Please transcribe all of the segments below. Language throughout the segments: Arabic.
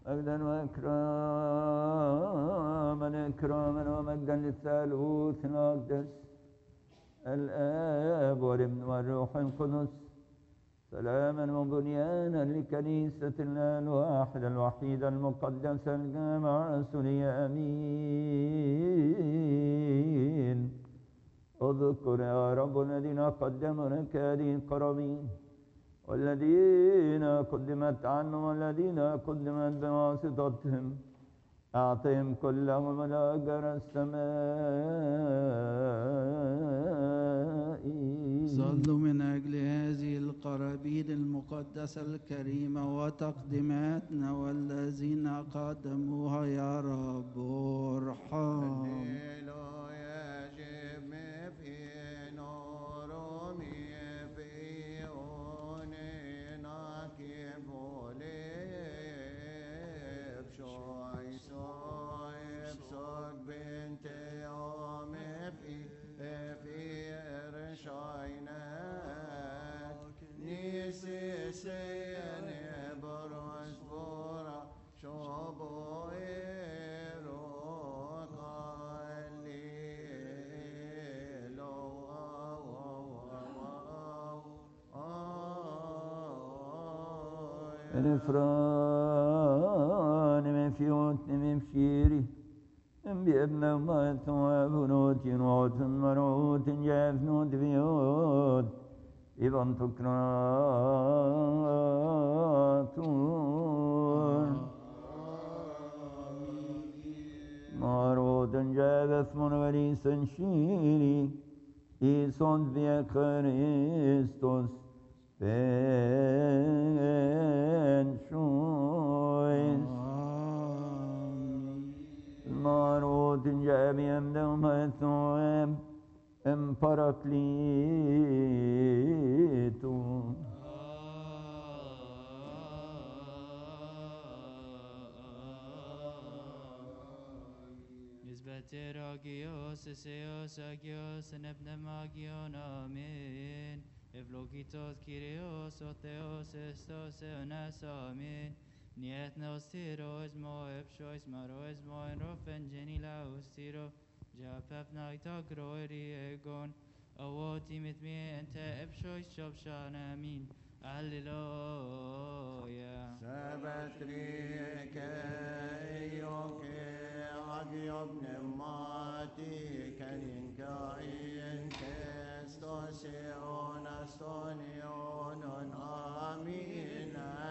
مجدا وإكراما ومجدا للثالوث الأقدس الآب والابن والروح القدس سلاما وبنيانا لكنيسة الله الواحدة الوحيدة المقدسة الجامعة الرسولية آمين. اذكر يا رب الذين قدموا لك هذه القرابين والذين قدمت عنهم والذين قدمت بواسطتهم أعطهم كلهم الأجر السمائي. صلوا من أجل هذه القرابين المقدسة الكريمة وتقديماتنا والذين قدموها يا رب ارحم. الإفران من فيوت من فيري بأبن ما ثواب نوت نوت مروت جاف نوت بيوت إذن تكراتون مروت جاف اسمون وليسن شيري إيسون بيا كريستوس بين شويس المعروض جامعا دوما ثواب امبراكليتو نسبة راجيوس سيوس اجيوس نبن ماجيون آمين Ευλογητός Κύριος ο Θεός εστός αιώνας αμήν. Νιέθνος τυροεσμό εψοισμαροεσμό εν ροφεν γενιλαούς τυρο τζαπευνάιτα γροερι εγών αβότι μυθμί εν τε εψοις σοφσάν αμήν. Αλληλούια. Σεβετρίκε ιωκε Άγιο πνευματι κενήν καΐεν Χριστός αιώνας των αιώνων. Αμήν.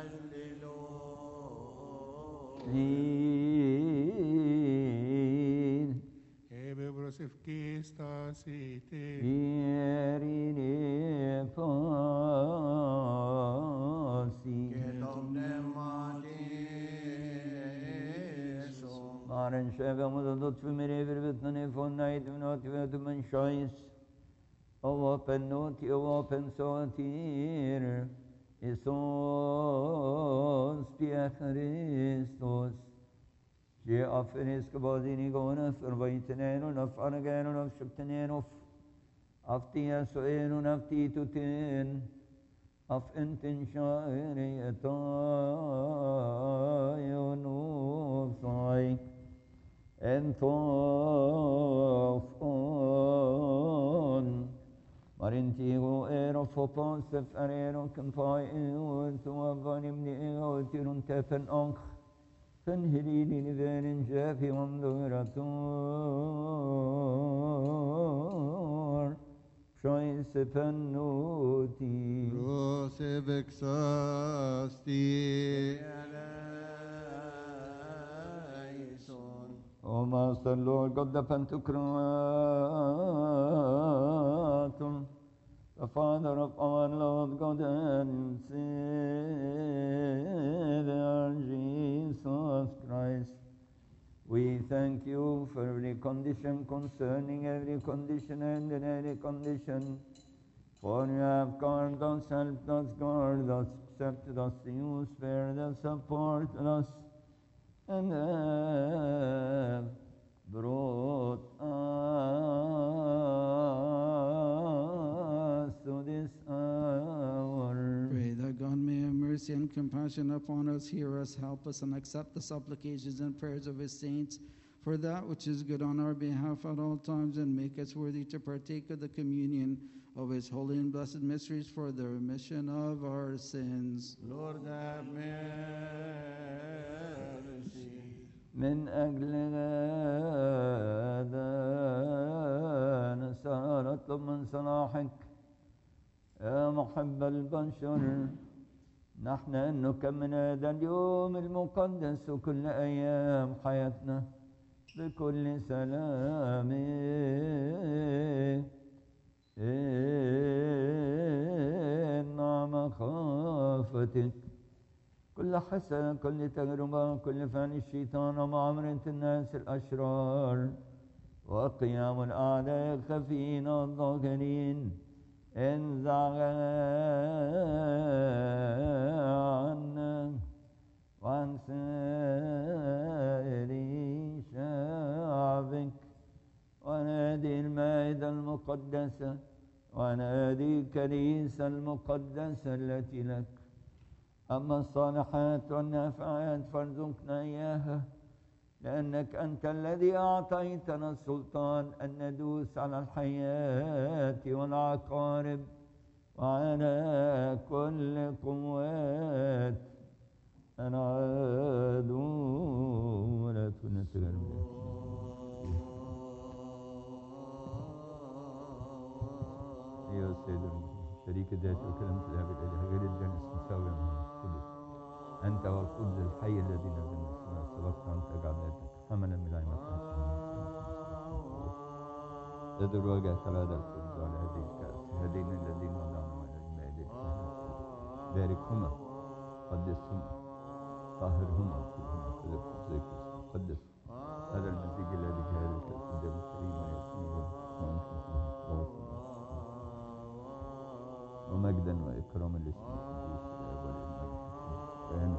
Lead Ebe prosefkistasite Ierine Pasi Και το πνευματι σου Maren Shega Mudadot Fimere Virvitnane Fonnaid Vinot Veduman Shois Open Noti Open Sotir Isos Pia Christos Je afenis kabadini gonaf Ervaitenenu naf anagenu naf shuktenenu Aftia soenu nafti tutin Af entin shairi etayonu sai Entof on Marintigo ero foponsef arero kampai Tuavanim ni eotirun tepen onk فانهليني لذان جافي ومدورة شايس فنوتي Προσευεξάστη Oh Master Lord God the Pantocratum, the Father of our Lord God and Savior Jesus Christ, we thank you for every condition concerning every condition and in every condition. For you have guarded us, helped us, guarded us, accepted us, you spared us, supported us, and have brought us to this hour. Pray that God may have mercy mercy and compassion upon us, hear us, help us, and accept the supplications and prayers of his saints for that which is good on our behalf at all times, and make us worthy to partake of the communion of his holy and blessed mysteries for the remission of our sins. Lord have mercy. من أجل هذا نسأل نطلب من صلاحك يا محب البشر نحن أن نكمل هذا اليوم المقدس وكل أيام حياتنا بكل سلام مع مخافتك كل حسن كل تجربة كل فعل الشيطان ومعاملة الناس الأشرار وقيام الأعداء الخفيين والظاهرين انزع عنا وعن سائر شعبك ونادي المائدة المقدسة ونادي الكنيسة المقدسة التي لك. أما الصالحات والنافعات فارزقنا إياها لأنك أنت الذي أعطيتنا السلطان أن ندوس على الحياة والعقارب وعلى كل قوات العدو ولا تنتظر يا سيد شريك ذات وكلمة الأب الإله غير الجنس مساوي مع القدس أنت والقدس الحي الذي نزل من السماء سبقت أن تجعل ذاتك حملا ملائمة تدر وجهك على هذا القدس وعلى هذه الكأس هذين الذين وضعنا على المائدة باركهما قدسهما طهرهما وكلهما كذب زيك قدس هذا المزيج الذي جهلك قدام الكريم ويسميه ومجدا وإكراما لاسم القدوس والابن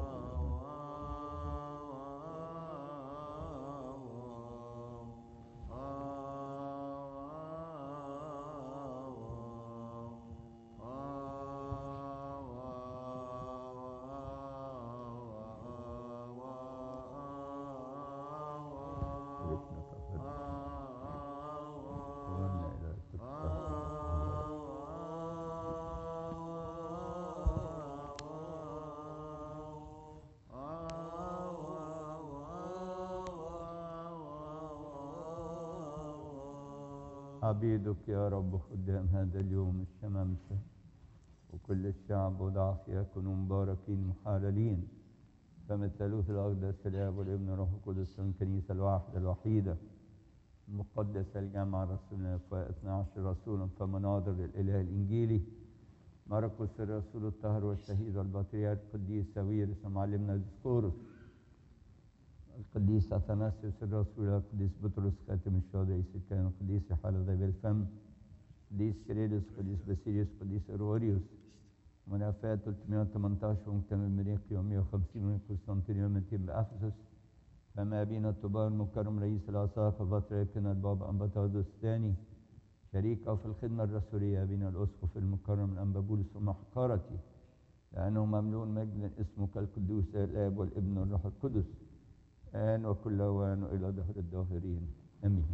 عبيدك يا رب خدام هذا اليوم الشمامسة وكل الشعب وضعف يكونوا مباركين محاللين فمثلوث الأقدس الآب والابن والروح القدس الكنيسة الواحدة الوحيدة المقدسة الجامعة رسولنا 12 رسولا فمناظر للإله الإنجيلي مرقس الرسول الطاهر والشهيد والبطريرك القديس ساويرس ومعلمنا ديسقورس القديس أثناسيوس الرسول القديس بطرس خاتم الشهداء الكاهن القديس يوحنا ذهب الفم القديس شريدس القديس باسيليوس القديس أروريوس منافاة 318 ومكتمل مريقي و150 من قسطنطينية ومتين بأفسس فما بين الطبار المكرم رئيس الأساقفة بطريركنا البابا أنبطاودوس الثاني شريكه في الخدمة الرسولية بين الأسقف المكرم الأنبا بولس ومحقرتي لأنه مملوء مجد اسمك القدوس الآب والابن والروح القدس الآن وكل أوان وإلى دهر الداهرين آمين.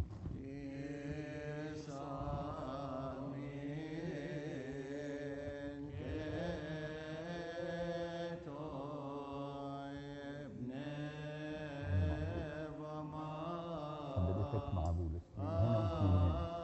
حضرتك مع بولس هنا واثنين هنا.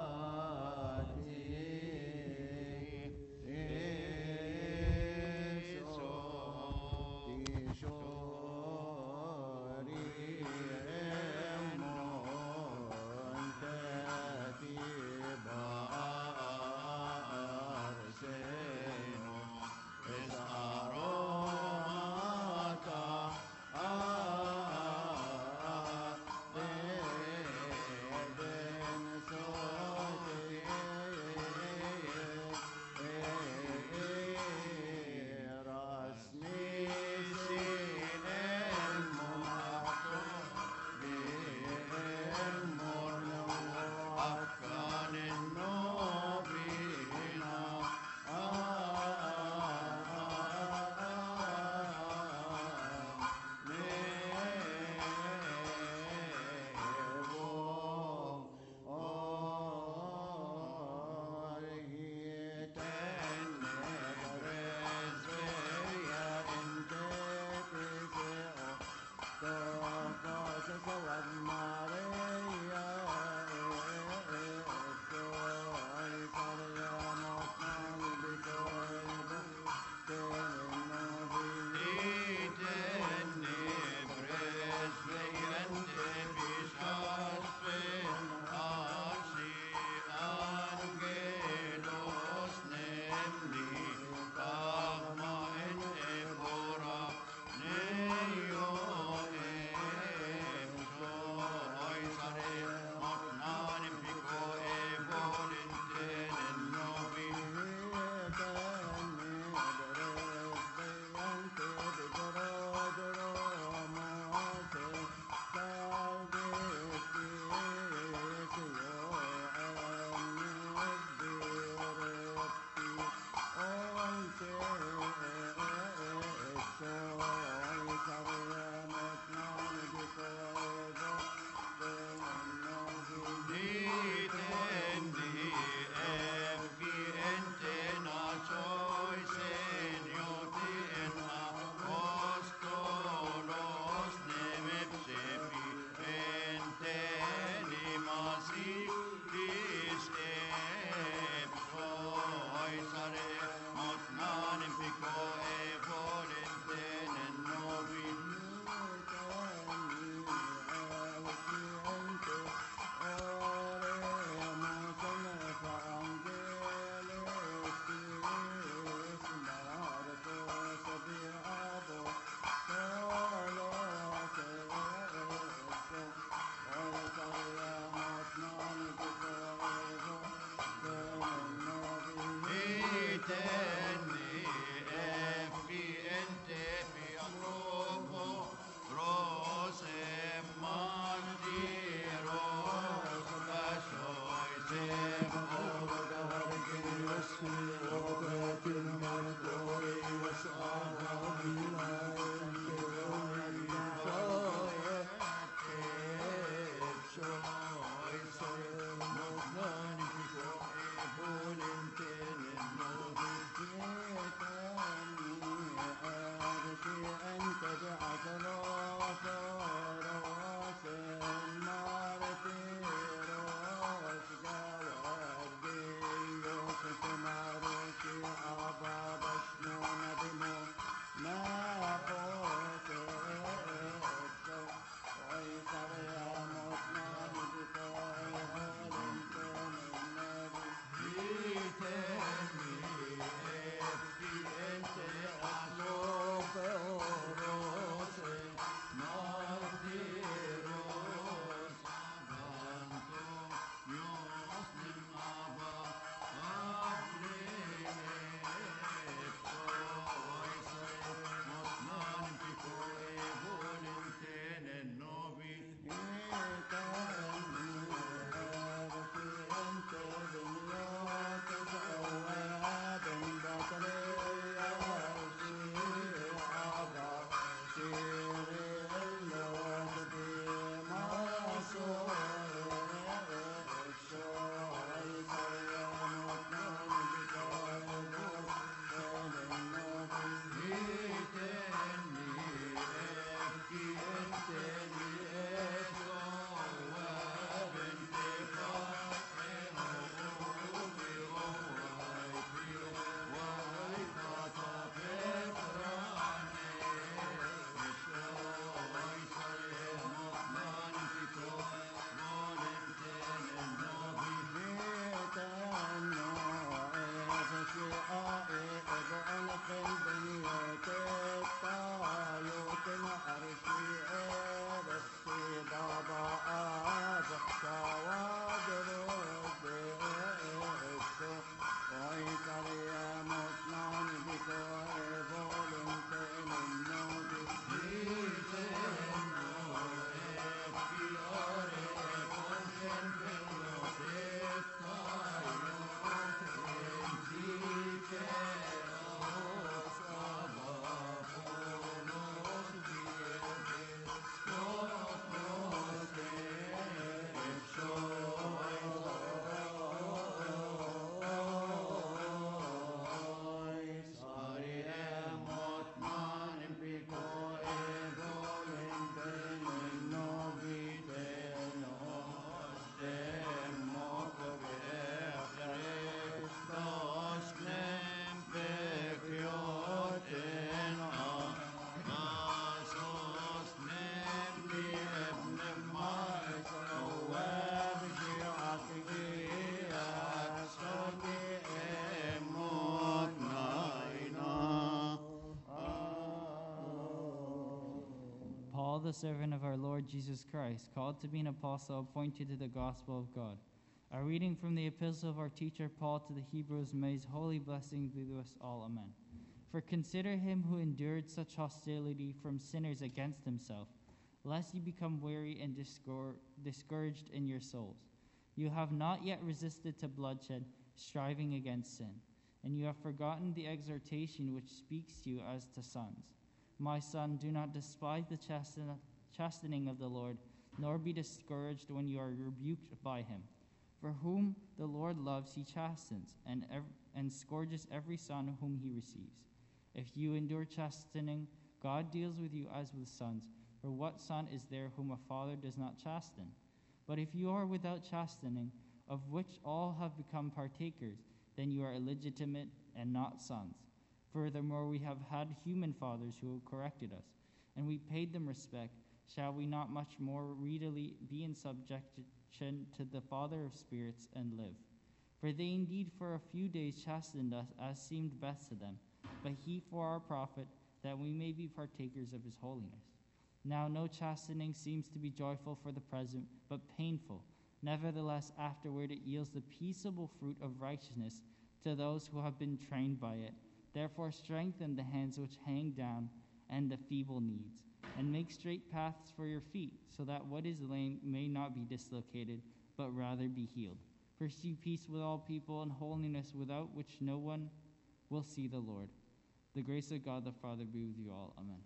Paul, the servant of our Lord Jesus Christ, called to be an apostle, appointed to the gospel of God. A reading from the epistle of our teacher Paul to the Hebrews. May his holy blessing be with us all. Amen. For consider him who endured such hostility from sinners against himself, lest you become weary and discouraged in your souls. You have not yet resisted to bloodshed, striving against sin, and you have forgotten the exhortation which speaks to you as to sons. My son, do not despise the chastening of the Lord, nor be discouraged when you are rebuked by him. For whom the Lord loves, he chastens, and scourges every son whom he receives. If you endure chastening, God deals with you as with sons. For what son is there whom a father does not chasten? But if you are without chastening, of which all have become partakers, then you are illegitimate and not sons. Furthermore, we have had human fathers who corrected us, and we paid them respect. Shall we not much more readily be in subjection to the Father of spirits and live? For they indeed for a few days chastened us as seemed best to them, but he for our profit, that we may be partakers of his holiness. Now no chastening seems to be joyful for the present, but painful. Nevertheless, afterward it yields the peaceable fruit of righteousness to those who have been trained by it. Therefore strengthen the hands which hang down and the feeble knees, and make straight paths for your feet, so that what is lame may not be dislocated, but rather be healed. Pursue peace with all people and holiness, without which no one will see the Lord. The grace of God the Father be with you all. Amen.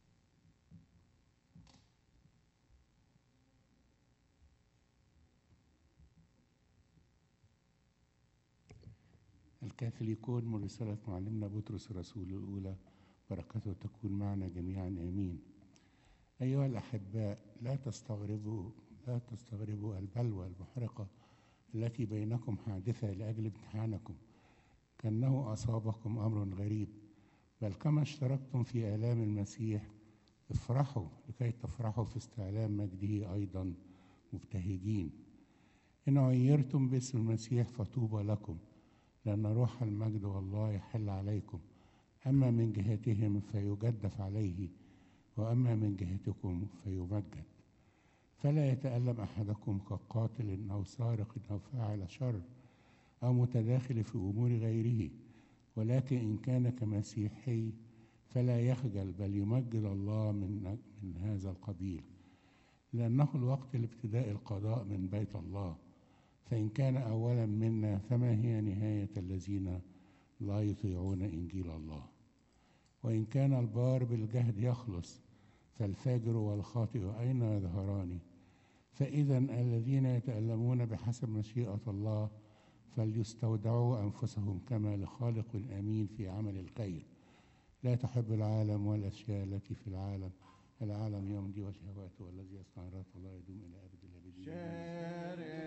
الكاثوليكون من رسالة معلمنا بطرس الرسول الأولى، بركته تكون معنا جميعا آمين. أيها الأحباء، لا تستغربوا البلوى المحرقة التي بينكم حادثة لأجل امتحانكم، كأنه أصابكم أمر غريب، بل كما اشتركتم في آلام المسيح افرحوا لكي تفرحوا في استعلام مجده أيضا مبتهجين. إن عيرتم باسم المسيح فطوبى لكم، لأن روح المجد والله يحل عليكم. أما من جهتهم فيجدف عليه، وأما من جهتكم فيمجد. فلا يتألم أحدكم كقاتل أو سارق أو فاعل شر أو متداخل في أمور غيره، ولكن إن كان كمسيحي فلا يخجل، بل يمجد الله من هذا القبيل، لأنه الوقت لابتداء القضاء من بيت الله. فإن كان أولا منا، فما هي نهاية الذين لا يطيعون إنجيل الله؟ وإن كان البار بالجهد يخلص، فالفاجر والخاطئ أين يظهران؟ فإذا الذين يتألمون بحسب مشيئة الله فليستودعوا أنفسهم كما لخالق أمين في عمل الخير، لا تحب العالم والأشياء التي في العالم. العالم يمضي وشهواته، والذي يصنع إرادة الله يدوم إلى أبد الآبدين.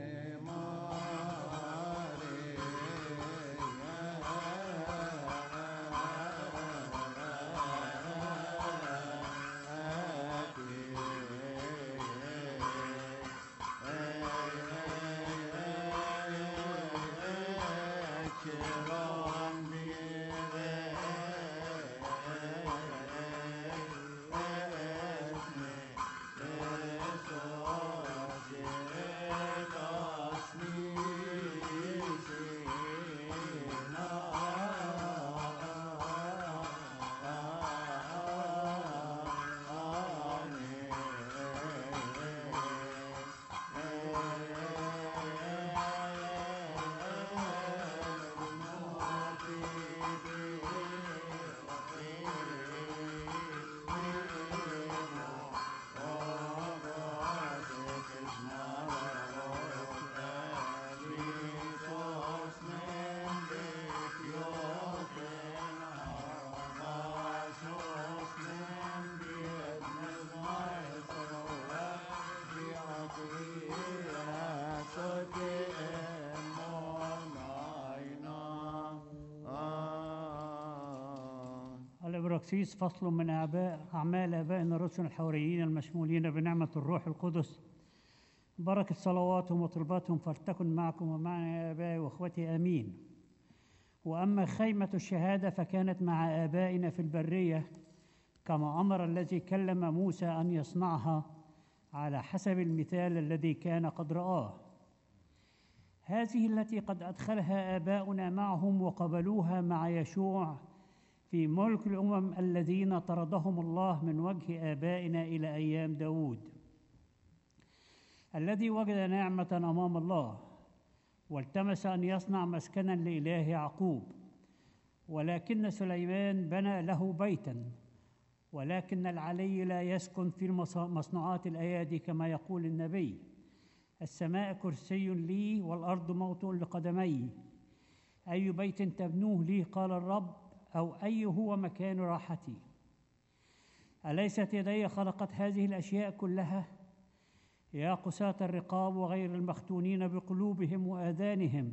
الإبراكسيس فصل من أعمال آبائنا الرسل الحوريين المشمولين بنعمة الروح القدس. بركة صلواتهم وطلباتهم فلتكن معكم ومعنا يا آبائي وأخوتي آمين. وأما خيمة الشهادة فكانت مع آبائنا في البرية كما أمر الذي كلم موسى أن يصنعها على حسب المثال الذي كان قد رآه. هذه التي قد أدخلها آباؤنا معهم وقبلوها مع يشوع في ملك الأمم الذين طردهم الله من وجه آبائنا إلى أيام داود، الذي وجد نعمة أمام الله والتمس أن يصنع مسكنا لإله يعقوب. ولكن سليمان بنى له بيتا، ولكن العلي لا يسكن في مصنوعات الأيادي، كما يقول النبي: السماء كرسي لي والأرض موطئ لقدمي. أي بيت تبنوه لي، قال الرب، أو أي هو مكان راحتي؟ أليست يدي خلقت هذه الأشياء كلها؟ يا قساة الرقاب وغير المختونين بقلوبهم وآذانهم،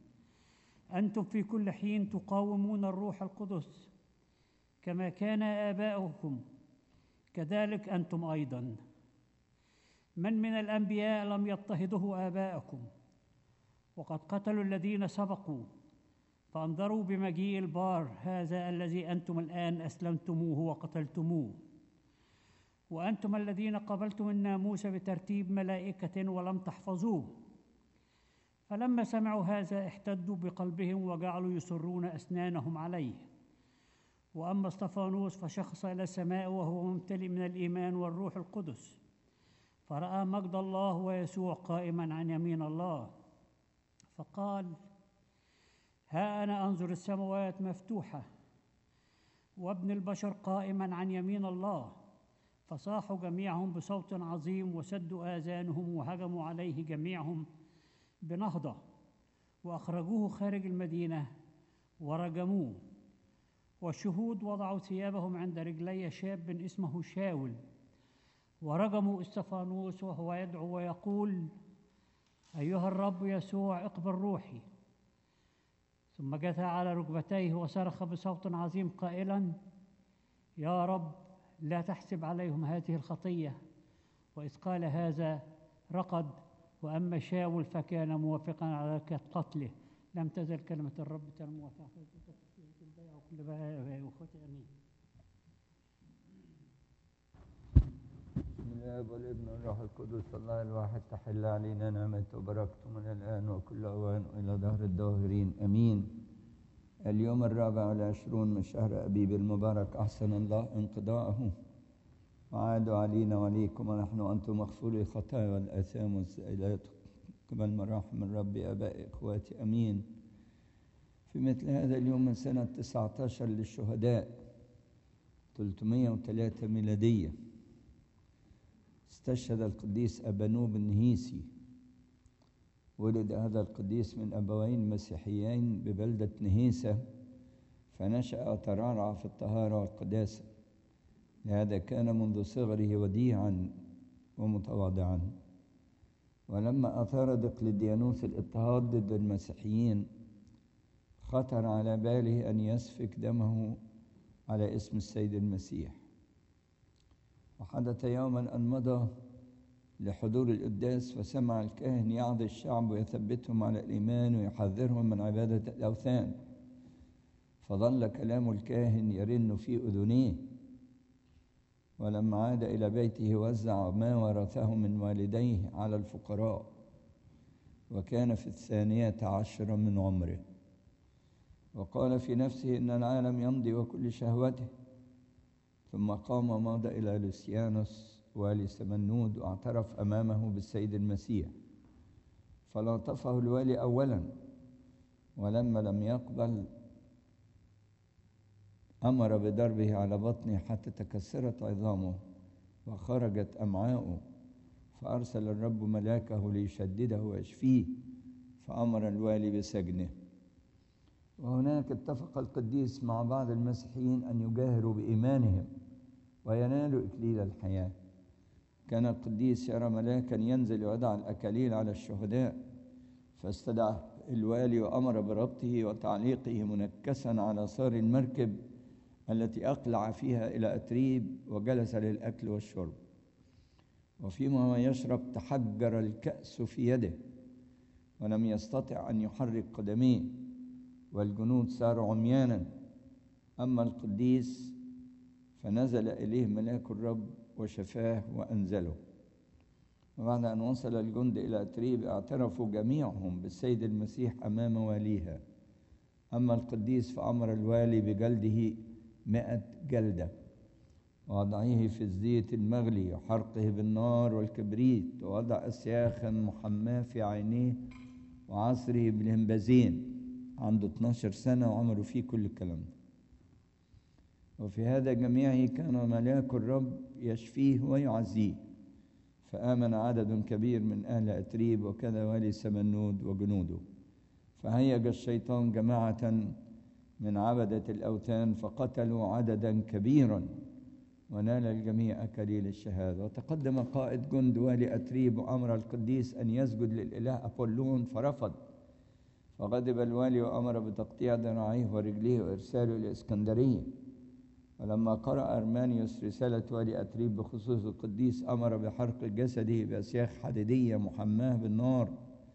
أنتم في كل حين تقاومون الروح القدس، كما كان آباؤكم كذلك أنتم أيضا. من الأنبياء لم يضطهده آباءكم؟ وقد قتلوا الذين سبقوا، فانظروا بمجيء البار هذا الذي أنتم الآن أسلمتموه وقتلتموه. وأنتم الذين قبلتم الناموس بترتيب ملائكة ولم تحفظوه. فلما سمعوا هذا احتدوا بقلبهم وجعلوا يصرون أسنانهم عليه. وأما اسطفانوس فشخص إلى السماء وهو ممتلئ من الإيمان والروح القدس، فرأى مجد الله ويسوع قائما عن يمين الله، فقال: ها أنا أنظر السماوات مفتوحة وابن البشر قائما عن يمين الله. فصاحوا جميعهم بصوت عظيم وسدوا آذانهم وهجموا عليه جميعهم بنهضة، وأخرجوه خارج المدينة ورجموه. والشهود وضعوا ثيابهم عند رجلي شاب اسمه شاول، ورجموا اسطفانوس وهو يدعو ويقول: أيها الرب يسوع اقبل روحي. ثم جثى على ركبتيه وصرخ بصوت عظيم قائلا: يا رب لا تحسب عليهم هذه الخطية. وإذ قال هذا رقد، وأما شاول فكان موافقا على قتله. لم تزل كلمة الرب تنمو وتحفظ وكل بقى وأخوتي. آمين. بسم الله والابن والروح القدس الله الواحد، تحل علينا نعمته وبركته من الآن وكل أوان وإلى دهر الداهرين. أمين. اليوم 24 من شهر أبيب المبارك، أحسن الله انقضاءه وعاد علينا وعليكم ونحن وأنتم مغفوري الخطايا والآثام والسائلات قبل مراحم الرب آبائي إخواتي. أمين. في مثل هذا اليوم من سنة 19 للشهداء 303 ميلادية استشهد القديس أبانوب النهيسي. ولد هذا القديس من أبوين مسيحيين ببلدة نهيسة، فنشأ وترعرع في الطهارة والقداسة، لهذا كان منذ صغره وديعا ومتواضعا. ولما أثار دقلديانوس الاضطهاد ضد المسيحيين خطر على باله أن يسفك دمه على اسم السيد المسيح. وحدث يوما أن مضى لحضور القداس، فسمع الكاهن يعظ الشعب ويثبتهم على الإيمان ويحذرهم من عبادة الأوثان، فظل كلام الكاهن يرن في أذنيه. ولما عاد إلى بيته وزع ما ورثه من والديه على الفقراء، وكان في 12 من عمره. وقال في نفسه إن العالم يمضي وكل شهوته. ثم قام ومضى إلى لوسيانوس والي سمنود واعترف أمامه بالسيد المسيح، فلاطفه الوالي أولا، ولما لم يقبل أمر بضربه على بطنه حتى تكسرت عظامه وخرجت أمعاؤه، فأرسل الرب ملاكه ليشدده ويشفيه، فأمر الوالي بسجنه. وهناك اتفق القديس مع بعض المسيحيين أن يجاهروا بإيمانهم وينالوا إكليل الحياة. كان القديس يرى ملاكا ينزل ويضع الأكاليل على الشهداء، فاستدعى الوالي وأمر بربطه وتعليقه منكسا على صار المركب التي أقلع فيها إلى أتريب، وجلس للأكل والشرب. وفيما هو يشرب تحجر الكأس في يده ولم يستطع أن يحرك قدميه، والجنود صاروا عميانا. أما القديس فنزل إليه ملاك الرب وشفاه وأنزله. وبعد أن وصل الجند إلى أتريب اعترفوا جميعهم بالسيد المسيح أمام واليها. أما القديس فأمر الوالي بجلده 100 جلدة، ووضعه في الزيت المغلي وحرقه بالنار والكبريت، ووضع أسياخا محماة في عينيه وعصره بالهمبازين. عنده 12 سنة وعملوا فيه كل الكلام ده. وفي هذا جميعه كان ملاك الرب يشفيه ويعزيه، فآمن عدد كبير من أهل أتريب وكذا والي سمنود وجنوده. فهيج الشيطان جماعة من عبدة الأوثان فقتلوا عددا كبيرا، ونال الجميع أكاليل الشهادة. وتقدم قائد جند والي أتريب وأمر القديس أن يسجد للإله أبولون فرفض، فغضب الوالي وأمر بتقطيع ذراعيه ورجليه وإرساله إلى إسكندرية. ولما قرأ أرمانيوس رسالة والي أتريب بخصوص القديس أمر بحرق جسده بأسياخ حديدية محماة بالنار،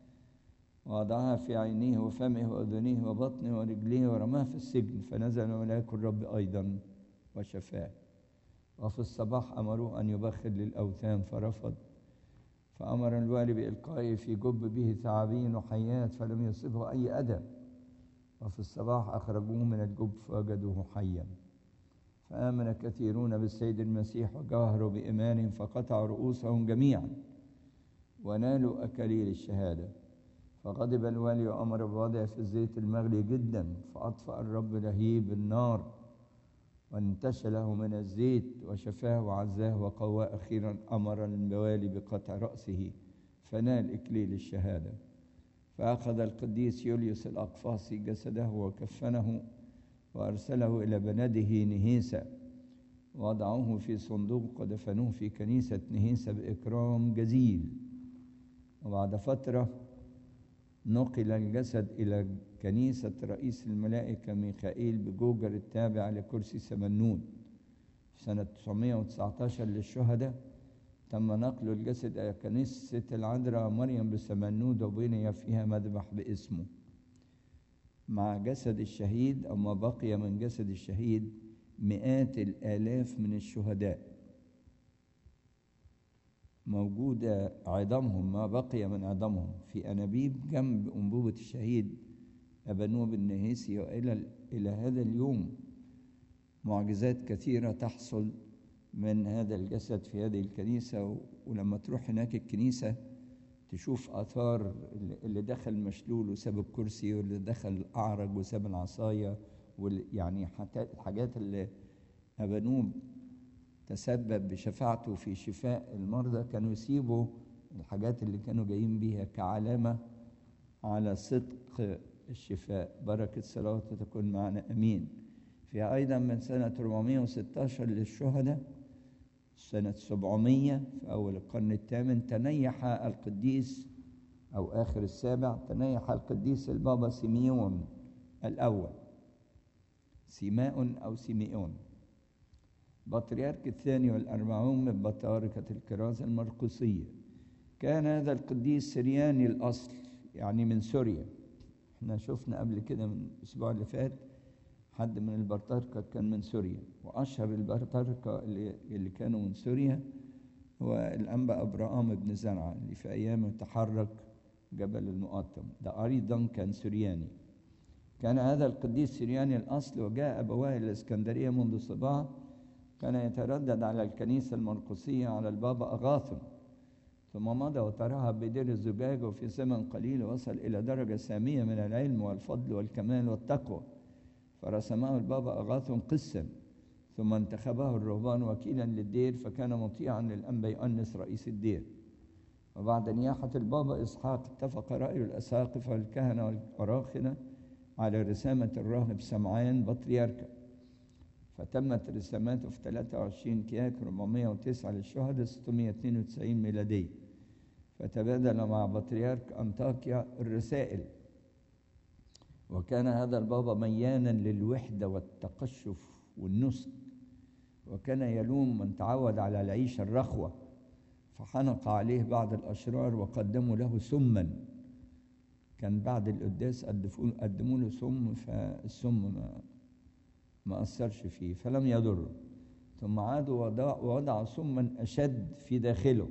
ووضعها في عينيه وفمه وأذنيه وبطنه ورجليه ورماه في السجن. فنزل ملاك الرب أيضا وشفاه. وفي الصباح أمروه أن يبخر للأوثان فرفض، فأمر الوالي بإلقائه في جب به ثعابين وحيات فلم يصبه أي أذى. وفي الصباح أخرجوه من الجب فوجدوه حيا. فآمن كثيرون بالسيد المسيح وجاهروا بإيمانهم، فقطعوا رؤوسهم جميعا ونالوا أكاليل الشهادة. فغضب الوالي وأمر بوضعه في الزيت المغلي جدا، فأطفأ الرب لهيب النار وانتشله من الزيت وشفاه وعزاه وقواه. أخيرا أمر الوالي بقطع رأسه فنال إكليل الشهادة. فأخذ القديس يوليوس الأقفاصي جسده وكفنه وأرسله إلى بلده نهيسة، ووضعوه في صندوق ودفنوه في كنيسة نهيسة بإكرام جزيل. وبعد فترة نقل الجسد إلى كنيسة رئيس الملائكة ميخائيل بجوجر التابع لكرسي سمنود. في سنة 919 للشهداء تم نقل الجسد إلى كنيسة العذراء مريم بسمنود، وبني فيها مذبح باسمه مع جسد الشهيد، أو ما بقي من جسد الشهيد 100 الآلاف من الشهداء موجودة عظامهم، ما بقي من عظامهم في أنابيب جنب أنبوبة الشهيد أبانوب النهيسي. وإلى هذا اليوم معجزات كثيرة تحصل من هذا الجسد في هذه الكنيسة. ولما تروح هناك الكنيسة تشوف آثار اللي دخل مشلول وساب الكرسي، واللي دخل أعرج وساب العصاية، يعني حتى الحاجات اللي أبانوب تسبب بشفاعته في شفاء المرضى كانوا يسيبوا الحاجات اللي كانوا جايين بيها كعلامة على صدق الشفاء. بركة صلواته تكون معنا أمين. في أيضا من سنة 416 للشهداء سنة 700 في أول القرن الثامن تنيح القديس، أو آخر السابع، تنيح القديس البابا سيميون الأول، سيماء أو سيميون، بطريرك الثاني والأربعون من بطاركة الكرازة المرقسية. كان هذا القديس سرياني الأصل، يعني من سوريا. احنا شفنا قبل كده من الأسبوع اللي فات حد من البطاركة كان من سوريا، وأشهر البطاركة اللي كانوا من سوريا هو الأنبا أبراهام بن زرعة، اللي في أيامه تحرك جبل المقطم، ده أيضا كان سورياني. كان هذا القديس سرياني الأصل، وجاء أبواه إلى الإسكندرية منذ صباح. كان يتردد على الكنيسة المرقسية على البابا أغاثم، ثم مضى وترهب بدير الزجاج، وفي زمن قليل وصل إلى درجة سامية من العلم والفضل والكمال والتقوى. فرسمه البابا أغاثم قسا، ثم انتخبه الرهبان وكيلا للدير، فكان مطيعا للأنبا يؤنس رئيس الدير. وبعد نياحة البابا إسحاق اتفق رأي الأساقفة والكهنة والأراخنة على رسامة الراهب سمعان بطريركة، فتمت رساماته في 23 كياك 409 للشهداء 692 ميلادية. فتبادل مع بطريرك أنطاكيا الرسائل. وكان هذا البابا ميانا للوحدة والتقشف والنسك، وكان يلوم من تعود على العيشة الرخوة، فحنق عليه بعض الأشرار وقدموا له سما. كان بعد القداس قدموا له سم، فالسم ما أثرش فيه فلم يضره. ثم عادوا ووضعوا سما أشد في داخله،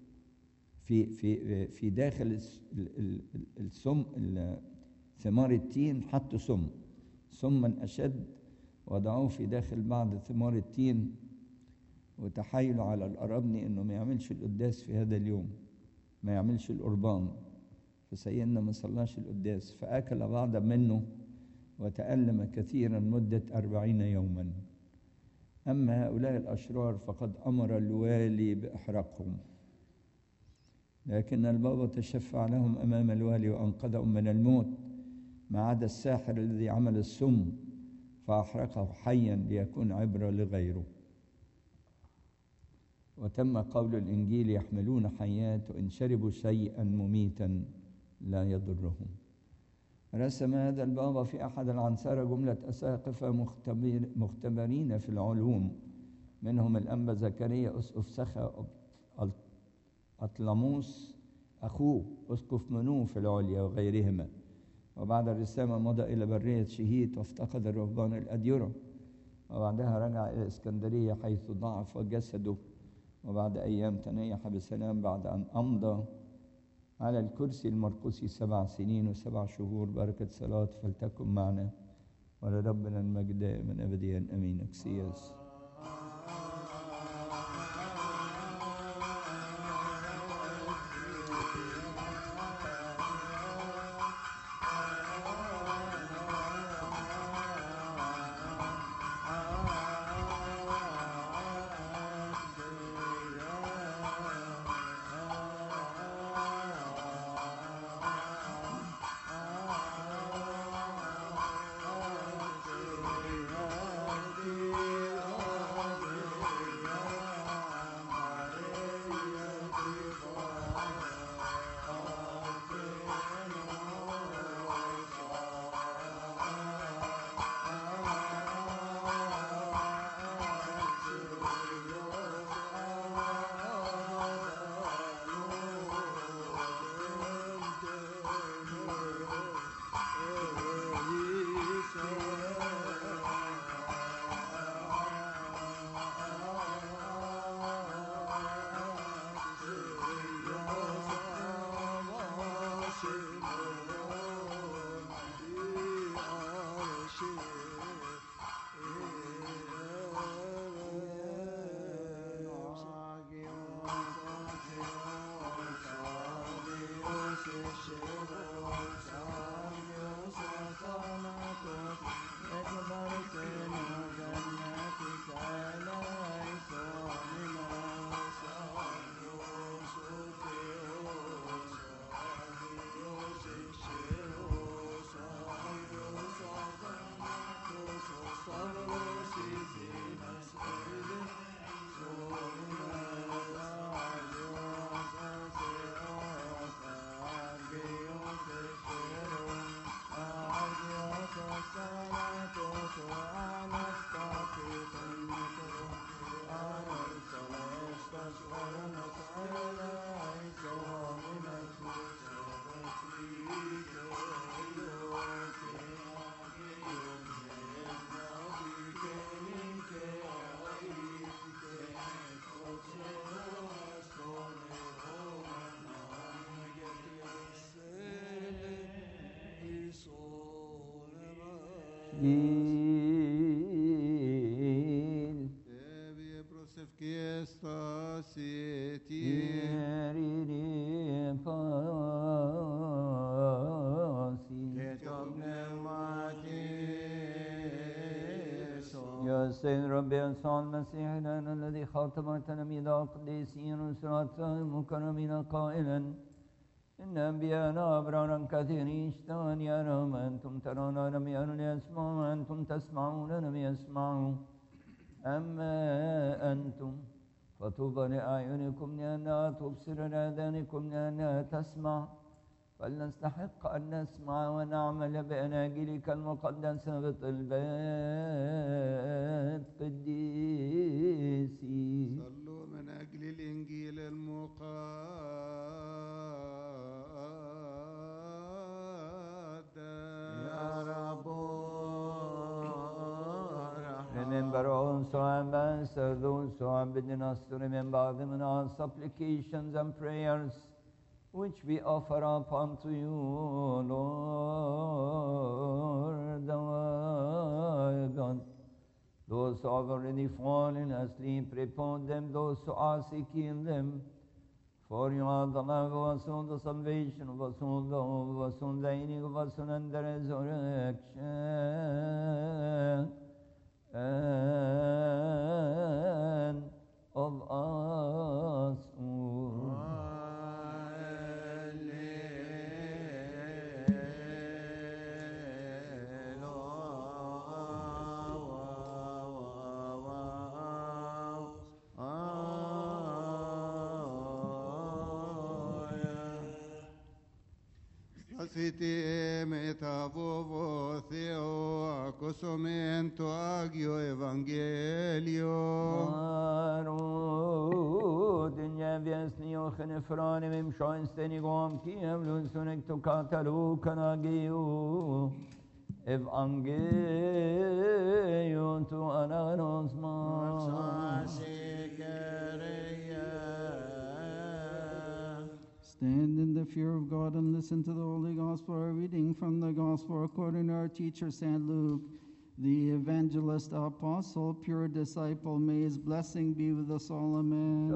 في داخل السم ثمار التين، حطوا سما أشد وضعوه في داخل بعض ثمار التين، وتحايلوا على الأرابني إنه ما يعملش القداس في هذا اليوم، ما يعملش القربان. فسيدنا ما صلاش القداس، فأكل بعضا منه وتألم كثيرا مدة 40 يوما. أما هؤلاء الأشرار فقد أمر الوالي بإحراقهم، لكن البابا تشفع لهم أمام الوالي وأنقذهم من الموت، ما عدا الساحر الذي عمل السم فأحرقه حيا ليكون عبرة لغيره. وتم قول الإنجيل: يحملون حيات وإن شربوا شيئا مميتا لا يضرهم. رسم هذا البابا في أحد العنصرة جملة أساقفة مختبرين في العلوم، منهم الأنبا زكريا أسقف سخا أطلموس أخوه أسقف منوف العليا وغيرهما. وبعد الرسامة مضى إلى برية شهيت وافتقد الرهبان الأديرة، وبعدها رجع إلى اسكندرية حيث ضعف جسده، وبعد أيام تنيح بسلام بعد أن أمضى على الكرسي المرقسي 7 سنين و7 شهور. بركة صلاة فلتكن معنا، ولربنا المجد من أبديا أمين. أكسياس. يا سيد ربي يسوع المسيح لنا الذي خاطب تلاميذ القديسين وسراته المكرمين قائلا: إن أنبياءنا أبرارا كثيرين اشتهوا أن يروا ما أنتم ترون ولم يروا ليسمعوا وأنتم تسمعون ولم يسمعوا. أما أنتم فطوبى لأعينكم لأنها تبصر، لآذانكم لأنها تسمع. فلنستحق أن نسمع ونعمل بأناجيلك المقدسة بطلبات قديسي. صلوا من أجل الإنجيل المقدس. يا رب Remember also Ambassador answer those who are bidden us to remember them in our supplications and prayers, which we offer up unto you, Lord our God. Those who have already fallen asleep, report them, those who are sick, heal them. For you are the love of us all, the salvation of us all, the hope of us all, the healing of us all, and the resurrection of us all. Siti metavovo Theo accosomento agio evangelio. Dünya vesni o khnefrani mim shoinsteni gom ki evlun sunek tu katalu kanagiu evangelion tu ananos ma. Stand in the fear of God and listen to the Holy Gospel. A reading from the Gospel according to our teacher, St. Luke, the evangelist, apostle, pure disciple. May his blessing be with us all. Amen.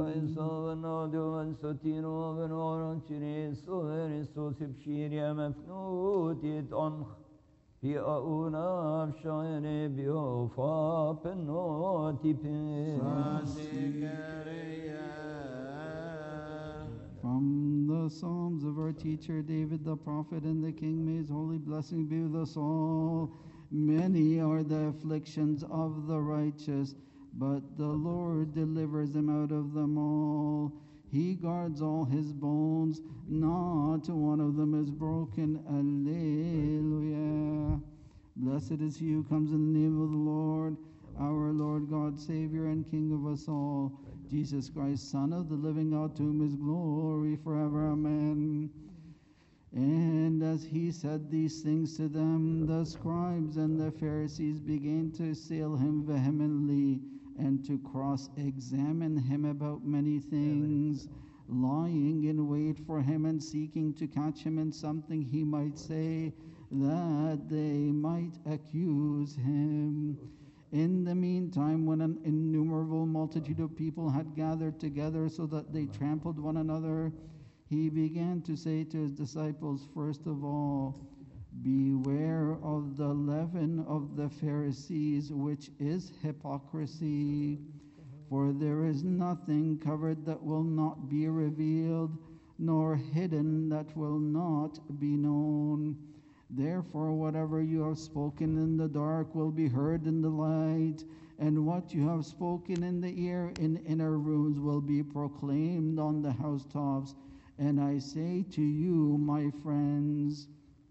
From the Psalms of our teacher David the prophet and the King, may his holy blessing be with us all. Many are the afflictions of the righteous, but the Lord delivers them out of them all. He guards all his bones, not one of them is broken. Alleluia. Blessed is he who comes in the name of the Lord, our Lord God, Savior and King of us all, Jesus Christ, Son of the living God, to whom is glory forever. Amen. And as he said these things to them, the scribes and the Pharisees began to assail him vehemently and to cross-examine him about many things, lying in wait for him and seeking to catch him in something he might say, that they might accuse him. In the meantime, when an innumerable multitude of people had gathered together so that they trampled one another, he began to say to his disciples, first of all, beware of the leaven of the Pharisees, which is hypocrisy. For there is nothing covered that will not be revealed, nor hidden that will not be known. Therefore, whatever you have spoken in the dark will be heard in the light, and what you have spoken in the ear in inner rooms will be proclaimed on the housetops. And I say to you, my friends,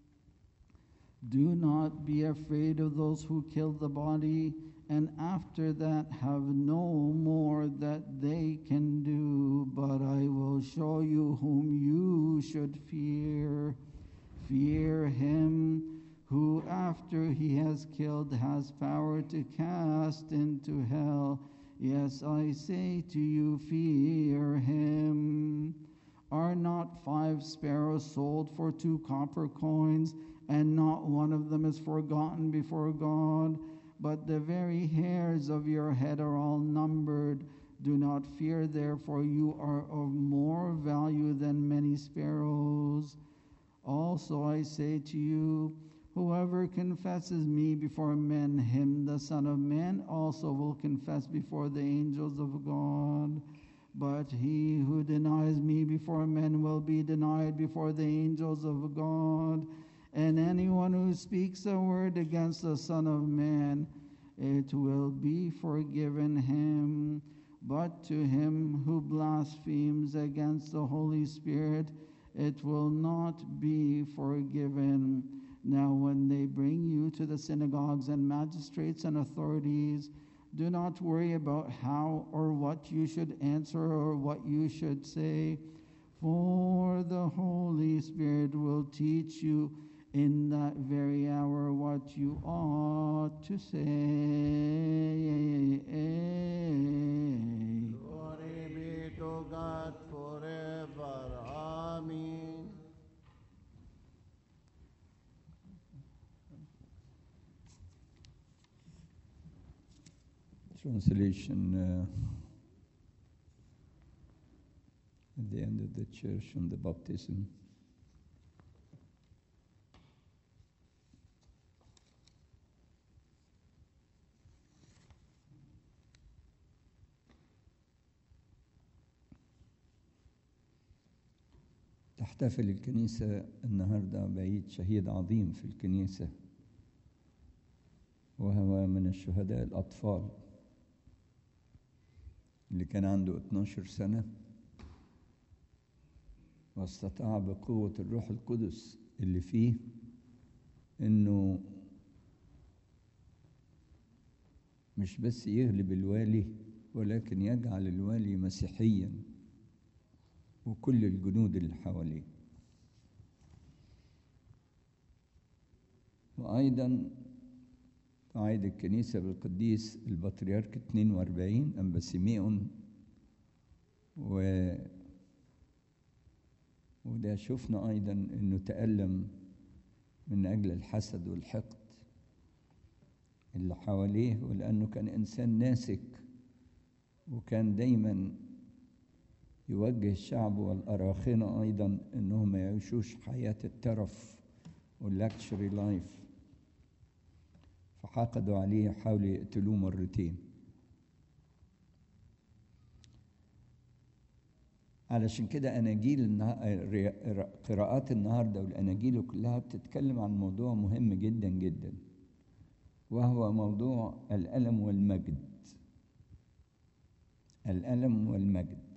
do not be afraid of those who kill the body, and after that have no more that they can do, but I will show you whom you should fear. Fear him who, after he has killed, has power to cast into hell. Yes, I say to you, fear him. Are not 5 sparrows sold for 2 copper coins, and not one of them is forgotten before God? But the very hairs of your head are all numbered. Do not fear, therefore, you are of more value than many sparrows. Also I say to you, whoever confesses me before men, him the Son of Man also will confess before the angels of God. But he who denies me before men will be denied before the angels of God. And anyone who speaks a word against the Son of Man, it will be forgiven him. But to him who blasphemes against the Holy Spirit, it will not be forgiven. Now when they bring you to the synagogues and magistrates and authorities, do not worry about how or what you should answer or what you should say, for the Holy Spirit will teach you in that very hour what you ought to say. Glory be to God forever. Amen. Translation at the end of the church on the baptism. تحتفل الكنيسة النهاردة بعيد شهيد عظيم في الكنيسة، وهو من الشهداء الأطفال اللي كان عنده 12 سنة، واستطاع بقوة الروح القدس اللي فيه إنه مش بس يغلب الوالي، ولكن يجعل الوالي مسيحيا وكل الجنود اللي حواليه. وأيضا تعيد الكنيسة بالقديس البطريرك 42 أنبا سيميون، وده شفنا أيضا أنه تألم من أجل الحسد والحقد اللي حواليه، ولأنه كان إنسان ناسك، وكان دايما يوجه الشعب والأراخنة أيضا أنهم ما يعيشوش حياة الترف واللاكشري لايف، فحقدوا عليه حاولوا يقتلوه مرتين. علشان كده قراءات النهاردة والأناجيل كلها بتتكلم عن موضوع مهم جدا جدا، وهو موضوع الألم والمجد. الألم والمجد.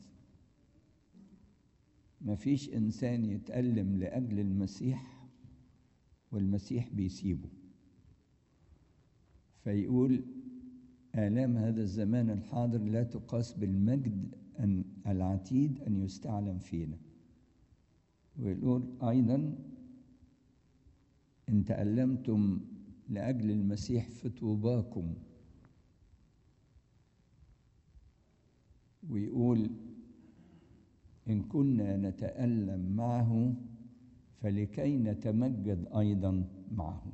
مفيش إنسان يتألم لأجل المسيح والمسيح بيسيبه، فيقول آلام هذا الزمان الحاضر لا تقاس بالمجد العتيد أن يستعلم فينا. ويقول أيضا إن تألمتم لأجل المسيح فطوباكم. ويقول إن كنا نتألم معه فلكي نتمجد أيضا معه.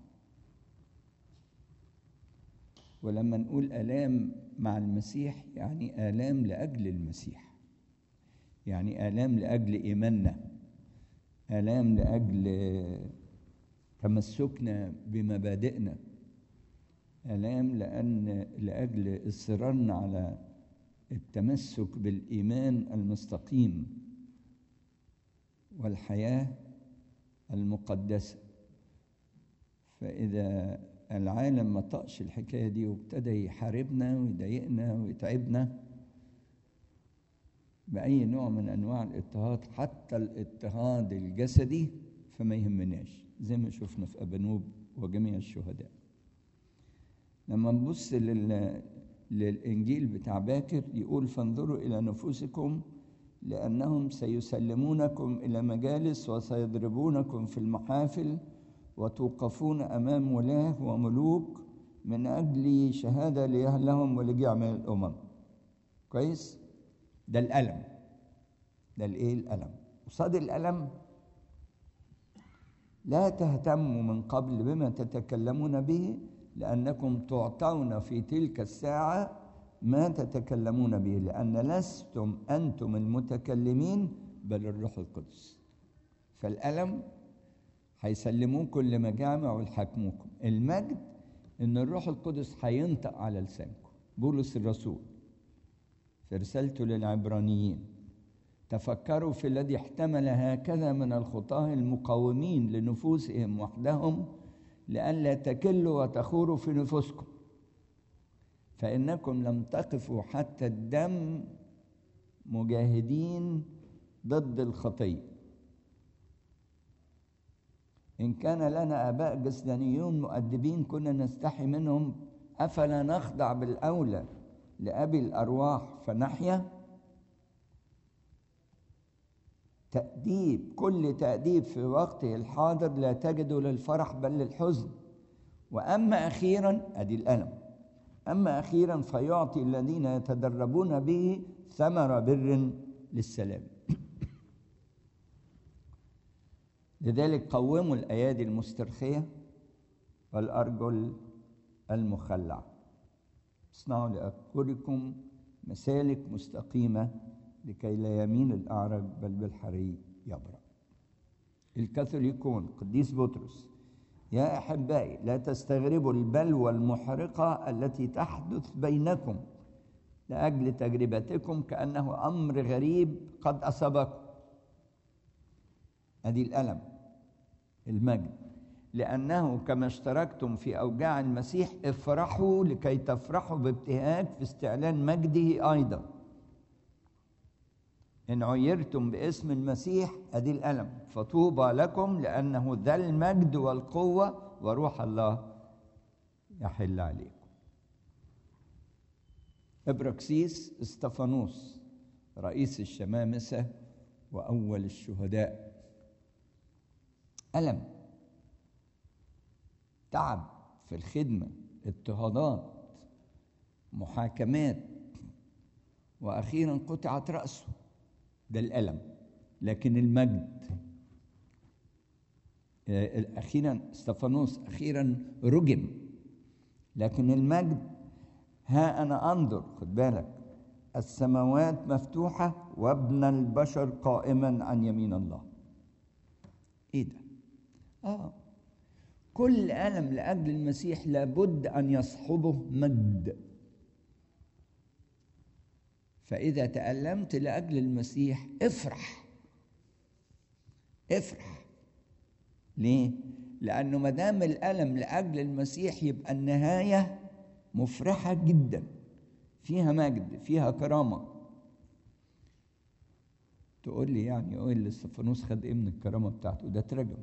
ولما نقول آلام مع المسيح يعني آلام لأجل المسيح، يعني آلام لأجل إيماننا، آلام لأجل تمسكنا بمبادئنا، آلام لأجل إصرارنا على التمسك بالإيمان المستقيم والحياة المقدسة. فإذا العالم ما طقش الحكاية دي وابتدى يحاربنا ويضايقنا ويتعبنا بأي نوع من أنواع الاضطهاد، حتى الاضطهاد الجسدي، فما يهمناش، زي ما شفنا في أبانوب وجميع الشهداء. لما نبص للإنجيل بتاع باكر يقول فانظروا إلى نفوسكم لأنهم سيسلمونكم إلى مجالس وسيضربونكم في المحافل وتوقفون أمام ولاة وملوك من أجل شهادة لهم ولجميع الأمم. كويس؟ ده الألم. ده الإيه؟ الألم. قصاد الألم لا تهتموا من قبل بما تتكلمون به لأنكم تعطون في تلك الساعة ما تتكلمون به، لأن لستم أنتم المتكلمين بل الروح القدس. فالألم هيسلموكم لمجامع ويحاكموكم. المجد إن الروح القدس هينطق على لسانكم. بولس الرسول في رسالته للعبرانيين تفكروا في الذي احتمل هكذا من الخطاة المقاومين لنفوسهم وحدهم لئلا تكلوا وتخوروا في نفوسكم، فإنكم لم تقفوا حتى الدم مجاهدين ضد الخطية. إن كان لنا آباء جسدانيون مؤدبين كنا نستحي منهم، أفلا نخضع بالأولى لأبي الأرواح فنحيا؟ تأديب، كل تأديب في وقته الحاضر لا تجده للفرح بل للحزن. وأما أخيرا، أدي الألم، أما أخيرا فيعطي الذين يتدربون به ثمر بر للسلام. لذلك قوموا الأيادي المسترخية والأرجل المخلعة، اصنعوا لأرجلكم مسالك مستقيمة لكي لا يميل الأعرج بل بالحري يبرأ. الكاثوليكون قديس بطرس: يا أحبائي لا تستغربوا البلوى المحرقة التي تحدث بينكم لأجل تجربتكم كأنه أمر غريب قد أصابكم. هذه الألم، المجد، لأنه كما اشتركتم في أوجاع المسيح افرحوا لكي تفرحوا بابتهاج في استعلان مجده أيضا. إن عيرتم باسم المسيح، أدي الألم، فطوبى لكم لأنه ذا المجد والقوة وروح الله يحل عليكم. إبراكسيس استفانوس رئيس الشمامسة وأول الشهداء: ألم، تعب في الخدمة، اضطهادات، محاكمات، وأخيرا قطعت رأسه. ده الألم. لكن المجد، أخيرا استفانوس أخيرا رجم، لكن المجد: ها أنا أنظر، خد بالك، السماوات مفتوحة وابن البشر قائما عن يمين الله. إيه ده؟ كل ألم لأجل المسيح لابد أن يصحبه مجد. فإذا تألمت لأجل المسيح افرح، افرح. ليه؟ لأنه ما دام الألم لأجل المسيح يبقى النهاية مفرحة جدا، فيها مجد، فيها كرامة. تقول لي يعني ايه اللي استفانوس خد ايه من الكرامة بتاعته؟ ده اترجم،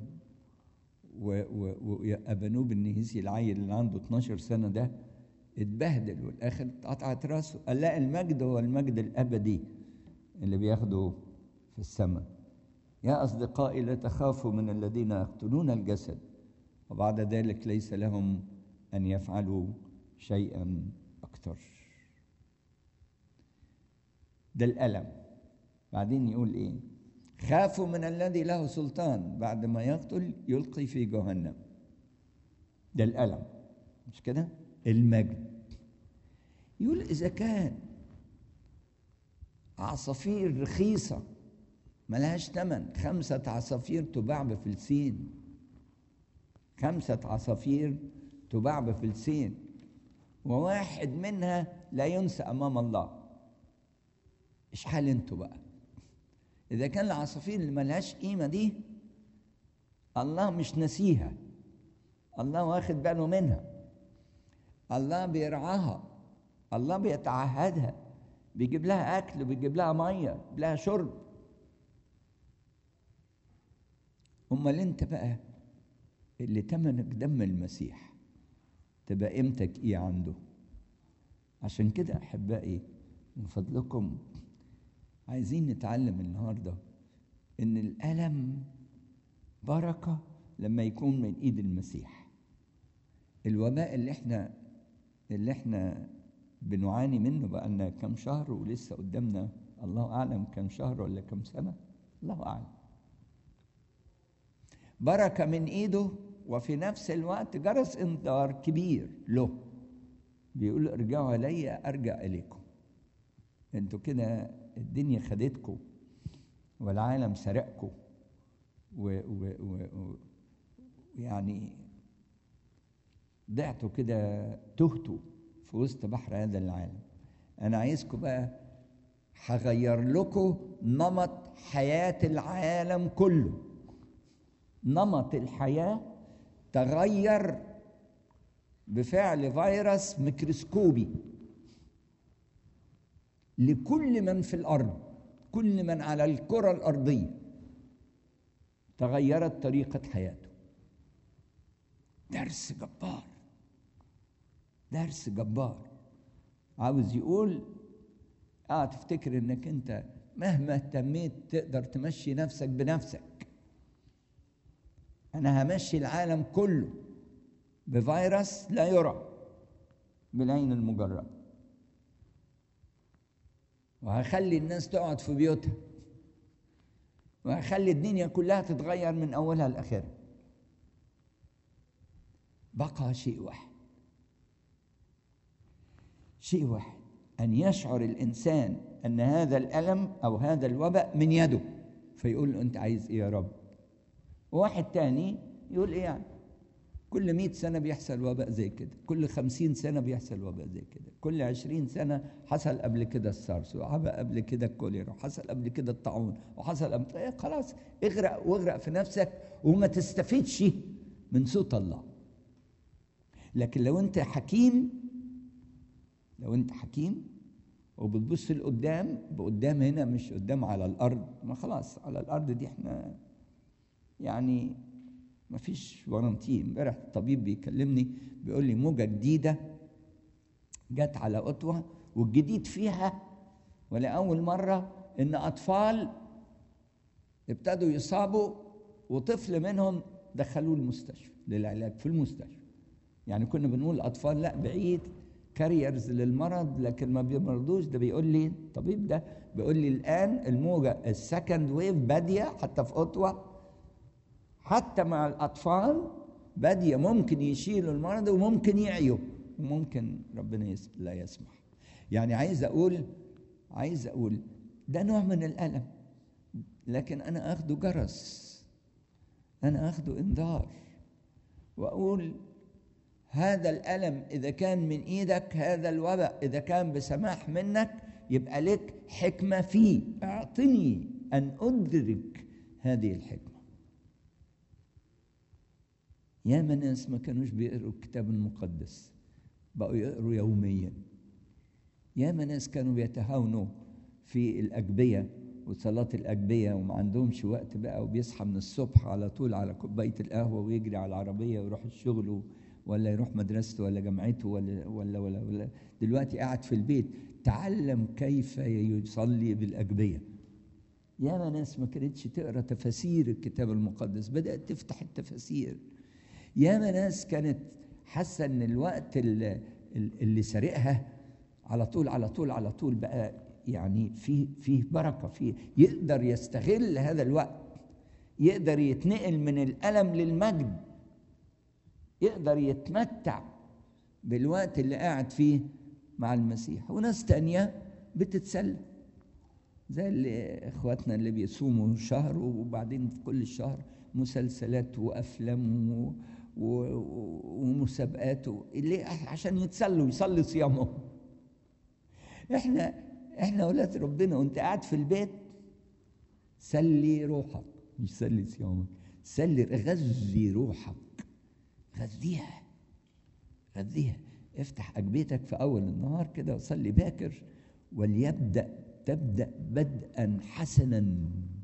وأبانوب النهيسي العيل اللي عنده 12 سنة ده اتبهدل والآخر اتقطعت راسه. قال لا، المجد هو المجد الأبدي اللي بياخده في السماء. يا أصدقائي لا تخافوا من الذين يقتلون الجسد وبعد ذلك ليس لهم أن يفعلوا شيئا أكثر. ده الألم. بعدين يقول إيه؟ خافوا من الذي له سلطان بعد ما يقتل يلقي في جهنم. ده الألم، مش كده؟ المجد. يقول إذا كان عصافير رخيصة ملهاش ثمن، 5 عصافير تباع بفلسين، 5 عصافير تباع بفلسين، وواحد منها لا ينسى أمام الله، إيش حال انتوا بقى؟ إذا كان العصافير اللي ملهاش قيمة دي الله مش نسيها، الله واخد باله منها، الله بيرعاها، الله بيتعهدها، بيجيب لها أكل، بيجيب لها مية، بيجيب لها شرب. أمال أنت بقى اللي تمنك دم المسيح تبقى قيمتك إيه عنده؟ عشان كده أحبائي من فضلكم عايزين نتعلم النهارده إن الألم بركة لما يكون من إيد المسيح. الوباء اللي احنا بنعاني منه بقالنا كم شهر ولسه قدامنا الله أعلم كم شهر ولا كم سنة، الله أعلم. بركة من إيده، وفي نفس الوقت جرس انذار كبير له، بيقول ارجعوا إلي أرجع إليكم. انتوا كده الدنيا خدتكم والعالم سرقكم ويعني ضعتوا كده، تهتوا في وسط بحر هذا العالم. أنا عايزكم بقى هغير لكم نمط حياة العالم كله. نمط الحياة تغير بفعل فيروس ميكروسكوبي لكل من في الأرض، كل من على الكرة الأرضية تغيرت طريقة حياته. درس جبار، درس جبار. عاوز يقول تفتكر انك انت مهما اهتميت تقدر تمشي نفسك بنفسك. أنا همشي العالم كله بفيروس لا يرى بالعين المجردة، وهخلي الناس تقعد في بيوتها، وهخلي الدنيا كلها تتغير من أولها لآخرها. بقى شيء واحد، شيء واحد، أن يشعر الإنسان أن هذا الألم أو هذا الوباء من يده، فيقول له أنت عايز إيه يا رب؟ وواحد تاني يقول إيه يعني؟ كل 100 سنة بيحصل وباء زي كده، كل 50 سنة بيحصل وباء زي كده، كل 20 سنة حصل قبل كده السارس، وحصل قبل كده الكوليرا، وحصل قبل كده الطاعون، وحصل قبل خلاص اغرق واغرق في نفسك وما تستفيدش من صوت الله. لكن لو أنت حكيم، لو أنت حكيم وبتبص لقدام، بقدام هنا مش قدام على الأرض، ما خلاص على الأرض دي احنا يعني ما فيش ورانتيه. امبارح الطبيب بيكلمني بيقول لي موجة جديدة جت على أوتوا، والجديد فيها ولأول مرة إن أطفال ابتدوا يصابوا، وطفل منهم دخلوه المستشفى للعلاج في المستشفى. يعني كنا بنقول أطفال لا بعيد كاريرز للمرض، لكن ما بيمرضوش. ده بيقول لي الطبيب ده بيقول لي الآن الموجة السكند ويف بادية حتى في أوتوا، حتى مع الأطفال بادية، ممكن يشيلوا المرض وممكن يعيوا وممكن ربنا لا يسمح. يعني عايز أقول ده نوع من الألم، لكن أنا أخده جرس، أنا أخده إنذار، وأقول هذا الألم إذا كان من إيدك، هذا الوباء إذا كان بسماح منك، يبقى لك حكمة فيه، أعطني أن أدرك هذه الحكمة. يا من ناس ما كانوش بيقروا الكتاب المقدس بقوا يقروا يوميا. يا من ناس كانوا بيتهاونوا في الأجبية وصلاة الأجبية وما عندهمش وقت بقى، وبيصحى من الصبح على طول على كوباية القهوة ويجري على العربية ويروح الشغل ولا يروح مدرسته ولا جامعته ولا دلوقتي قاعد في البيت تعلم كيف يصلي بالأجبية. يا ناس ما كانتش تقرأ تفاسير الكتاب المقدس بدأت تفتح التفاسير. يا ناس كانت حاسة ان الوقت اللي سرقها على طول على طول على طول بقى يعني فيه بركة، فيه يقدر يستغل هذا الوقت، يقدر يتنقل من الألم للمجد، يقدر يتمتع بالوقت اللي قاعد فيه مع المسيح. وناس تانية بتتسلى زي اللي اخواتنا اللي بيصوموا شهر وبعدين في كل الشهر مسلسلات وافلام ومسابقات اللي عشان يتسلوا يصلي صيامهم. احنا اولاد ربنا، وانت قاعد في البيت سلي روحك، مش سلي صيامك، سلي غذي روحك، غذيها. افتح أجبيتك في أول النهار كده وصلي باكر، تبدأ بدءا حسنا،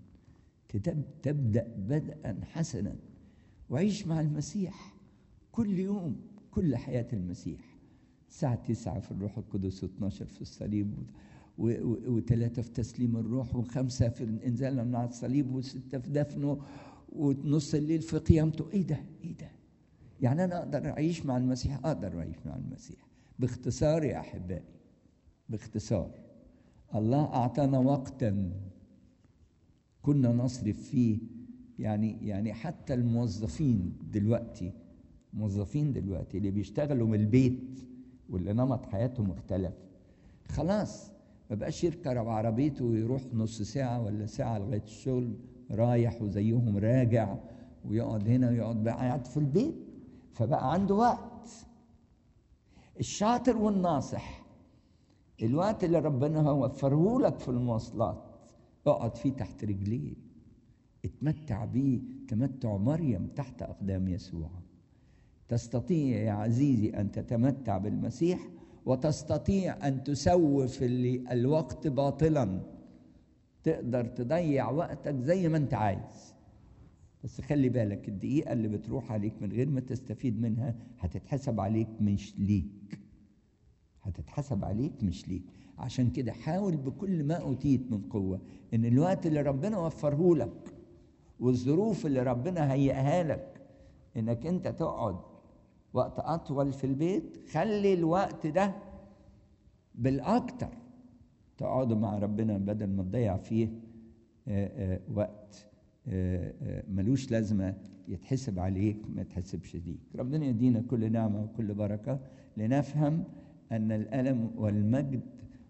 تبدأ بدءا حسنا، وعيش مع المسيح كل يوم، كل حياة المسيح. الساعة 9 في الروح القدس، و12 في الصليب، و3 في تسليم الروح، و5 في الإنزال من على الصليب، و6 في دفنه، ونص الليل في قيامته. إيه ده؟ يعني أنا أقدر أعيش مع المسيح؟ أقدر أعيش مع المسيح. باختصار يا أحبائي، باختصار، الله أعطانا وقتا كنا نصرف فيه، يعني حتى الموظفين دلوقتي اللي بيشتغلوا من البيت واللي نمط حياتهم اختلف، خلاص ما بقاش يركب عربيته ويروح نص ساعة ولا ساعة لغاية الشغل رايح وزيهم راجع، ويقعد هنا ويقعد بقى قاعد في البيت، فبقى عنده وقت. الشاطر والناصح الوقت اللي ربنا وفره لك في المواصلات اقعد فيه تحت رجليه، اتمتع بيه تمتع مريم تحت أقدام يسوع. تستطيع يا عزيزي أن تتمتع بالمسيح، وتستطيع أن تسوف الوقت باطلا، تقدر تضيع وقتك زي ما انت عايز، بس خلي بالك الدقيقة اللي بتروح عليك من غير ما تستفيد منها هتتحسب عليك مش ليك، هتتحسب عليك مش ليك. عشان كده حاول بكل ما أوتيت من قوة إن الوقت اللي ربنا وفره لك والظروف اللي ربنا هيئها لك إنك أنت تقعد وقت أطول في البيت، خلي الوقت ده بالأكتر تقعدوا مع ربنا بدل ما تضيع فيه وقت ملوش لازمة يتحسب عليك ما يتحسبش ليك. ربنا يدينا كل نعمة وكل بركة لنفهم أن الألم والمجد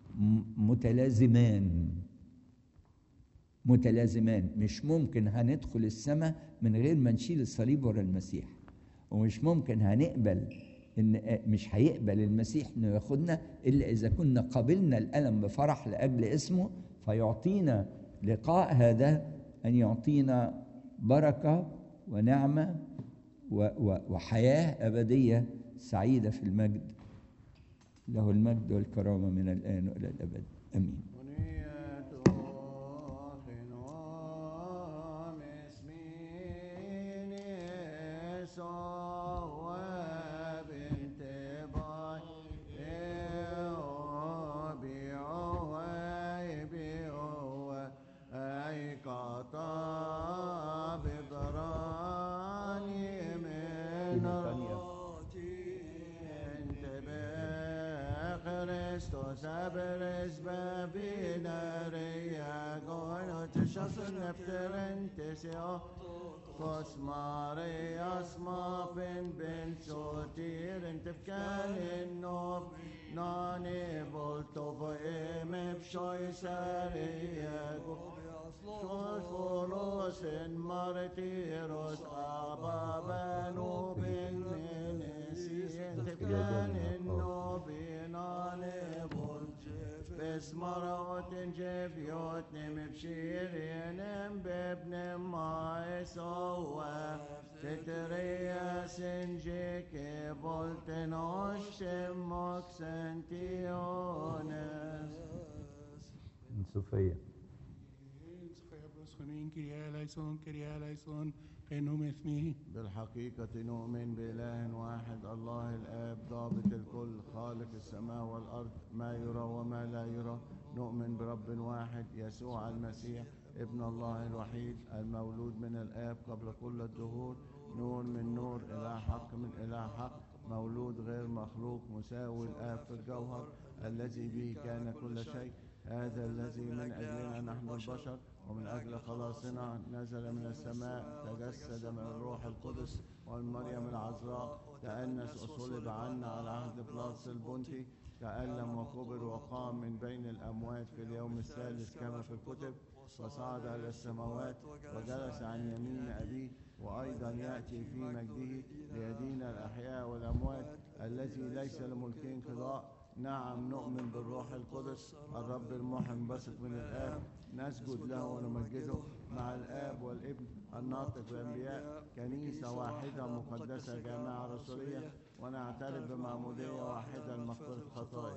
متلازمان. مش ممكن هندخل السماء من غير ما نشيل الصليب ورا المسيح، ومش ممكن هنقبل مش هيقبل المسيح انه ياخدنا الا اذا كنا قبلنا الالم بفرح لاجل اسمه، فيعطينا لقاء هذا ان يعطينا بركه ونعمه وحياه ابديه سعيده في المجد. له المجد والكرامه من الان والى الابد، امين. Sabres babinaria gono tshasn nefterentesio Fos Marias mafin ben sotir entefkan innof nani voltov emep shoy sariago Shos folos en martiros ababanu ben menesi entefkan innof nani بسمرات جبيوت نمبشيرين بابن ما يسوى تتريا سنجيك بولتن عشتم مكسنتيونس صوفيا بالحقيقة نؤمن بإله واحد الله الآب ضابط الكل خالق السماء والأرض ما يرى وما لا يرى. نؤمن برب واحد يسوع المسيح ابن الله الوحيد المولود من الآب قبل كل الدهور، نور من نور، إله حق من إله حق، مولود غير مخلوق، مساوي الآب في الجوهر، الذي به كان كل شيء. هذا الذي من أجلنا نحن البشر ومن أجل خلاصنا نزل من السماء، تجسد من الروح القدس ومن مريم العذراء، تأنس وصلب عنا على عهد بلاطس البنطي، تألم وكبر وقام من بين الأموات في اليوم الثالث كما في الكتب، وصعد إلى السماوات وجلس عن يمين أبيه، وأيضا يأتي في مجده ليدين الأحياء والأموات، الذي ليس لملكين قضاء. نعم نؤمن بالروح القدس الرب المحيي المنبثق من الآب، نسجد له ونمجده مع الآب والابن الناطق بالأنبياء، كنيسة واحدة مقدسة جامعة رسولية، ونعترف بمعمودية واحدة لمغفرة الخطايا،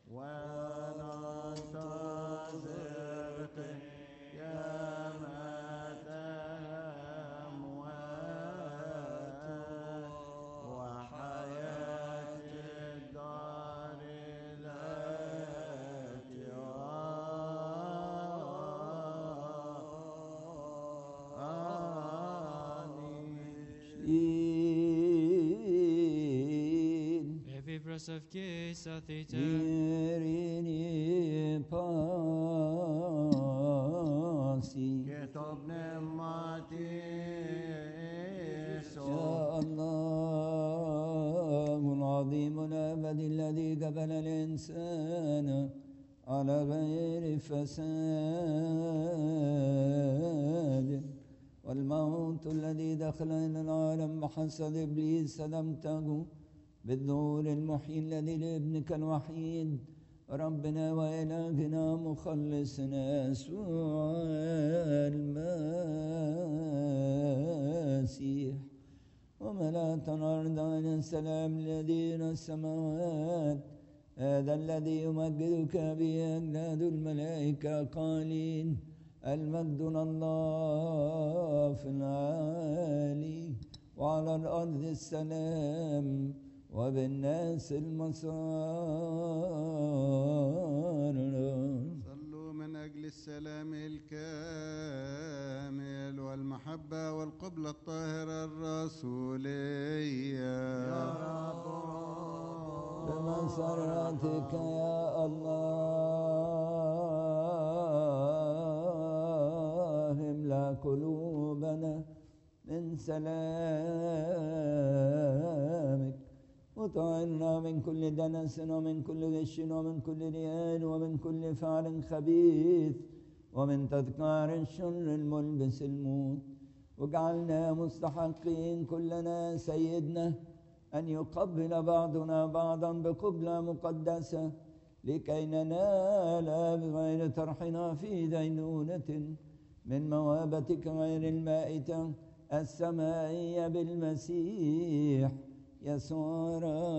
وننتظر قيامة of case atheta Irini pasi Kitab nemati يا الله العظيم الأبدي الذي قبل الإنسان على غير فساد، والموت الذي دخل إلى العالم بحسد إبليس سلمته بالنور المحيي الذي لابنك الوحيد ربنا وإلهنا مخلصنا يسوع المسيح، وملأت الأرض عن السلام الذين السماوات، هذا الذي يمجدك به أجناد الملائكة قائلين المجد لله في العالي وعلى الأرض السلام وبالناس المسار. صلوا من أجل السلام الكامل والمحبة والقبلة الطاهرة الرسولية. يا رب بمسرتك يا الله املأ قلوبنا من سلامك، وطهرنا من كل دنس ومن كل غش ومن كل رياء ومن كل فعل خبيث ومن تذكار الشر الملبس الموت، واجعلنا مستحقين كلنا سيدنا أن يقبل بعضنا بعضا بقبلة مقدسة، لكي ننال بغير طرحنا في دينونة من موهبتك غير المائتة السمائية بالمسيح يسوع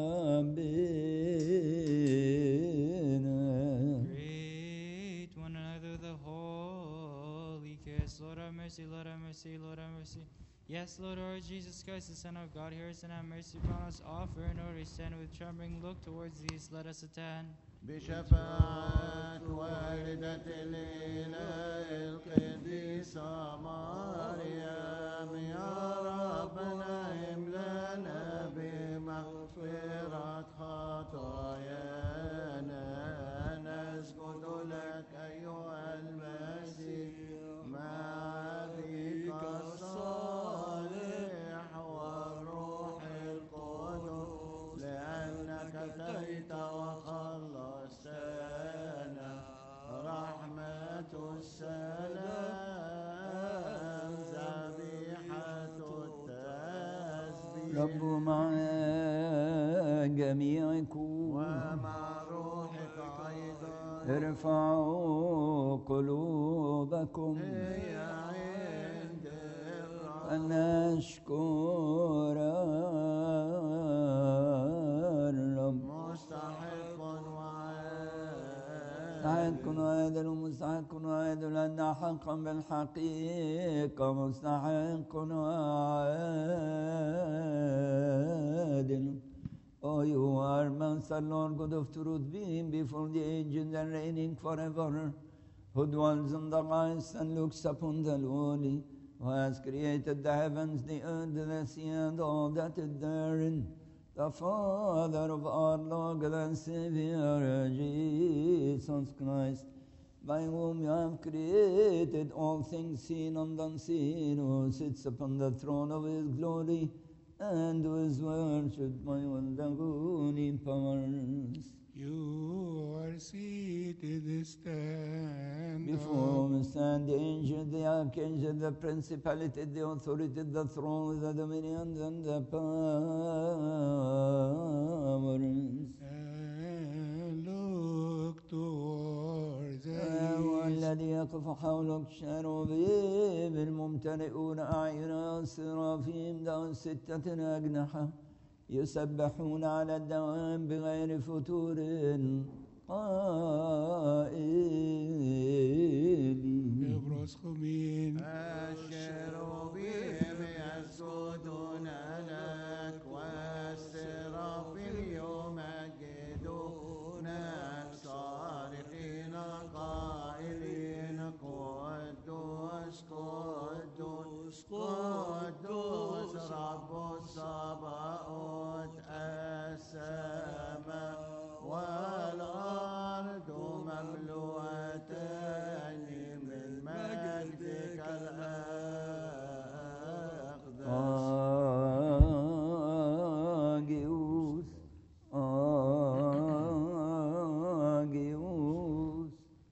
ربنا. Greet one another the holy kiss. Lord have mercy, Lord have mercy, Lord have mercy. Yes, Lord, Lord Jesus Christ, the Son of God, hear us and have mercy upon us. Offer in order to stand with trembling, look towards the east, let us attend. بشفاعة والدة الإله القديسة مريم، يا ربنا املأنا بمغفرة خطايانا، نسجد لك أيها المسيح مع أبيك الصالح والروح القدس، لأنك أتيت وخلصتنا. رحمة السلام ذبيحة التسبيح. رب مع جميعكم ومع روحك أيضا. ارفعوا قلوبكم هي عند الرب. فلنشكر الرب. مستحق مستحق وعادل ومستحق وعادل أن حقا بالحقيقة مستحق وعادل. Oh, you are Master, Lord God of truth, being before the ages and reigning forever, who dwells in the highest and looks upon the lowly, who has created the heavens, the earth, the sea, and all that is therein, the Father of our Lord and Savior, Jesus Christ, by whom you have created all things seen and unseen, who sits upon the throne of his glory, and who is worshipped by all the holy powers. You are seated, stand Before whom stand the angels, the archangels, the principalities, the authorities, the thrones, the dominions, and the powers. and look towards هو the east. الذي يقف حولك شروبيم الممتلئون أعينا السرافيم ذو 6 أجنحة يسبحون على الدوام بغير فتور قائلين. Ebroschomin. الشروبيم يسجدون لك والسرافيم يمجدونك صارخين قائلين قدوس قدوس قدوس رب الصباؤوت. السماء والأرض مملوءتان من مجدك الأقدس. آجيوس آجيوس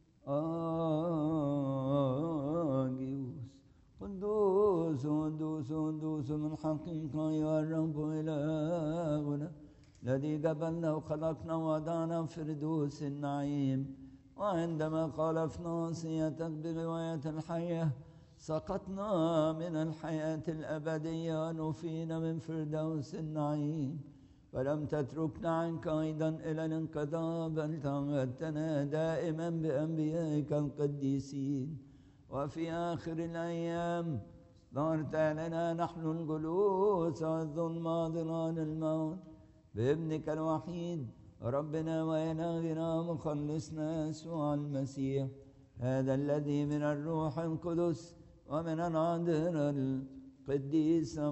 آجيوس قدوس قدوس قدوس من حقك يا رب إلهنا الذي قبلنا وخلقنا ووضعنا في فردوس النعيم، وعندما خالفنا وصيتك بغواية الحياة سقطنا من الحياة الأبدية ونفينا من فردوس النعيم، ولم تتركنا عنك أيضا إلى الانقضاء، بل تعهدتنا دائما بأنبيائك القديسين. وفي آخر الأيام ظهرت لنا نحن الجلوس والظلم ظلال الموت بابنك الوحيد ربنا وإلهنا مخلصنا يسوع المسيح، هذا الذي من الروح القدس ومن العذراء القديسة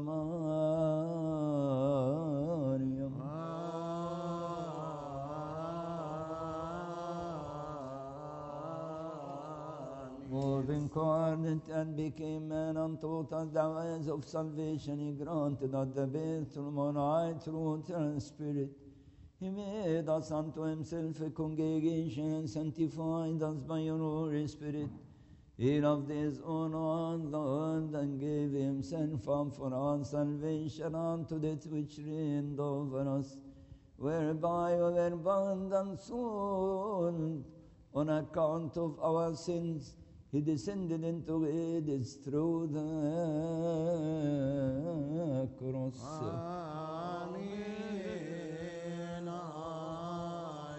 مريم. Moving coordinate and became man and taught us the ways of salvation. He granted us the best from on high through the Spirit. He made us unto himself a congregation and sanctified us by your Holy Spirit. He loved his own Lord and gave himself up for our salvation unto that which reigned over us, whereby we were bound and sold on account of our sins. He descended into Hades through the cross. Amen. I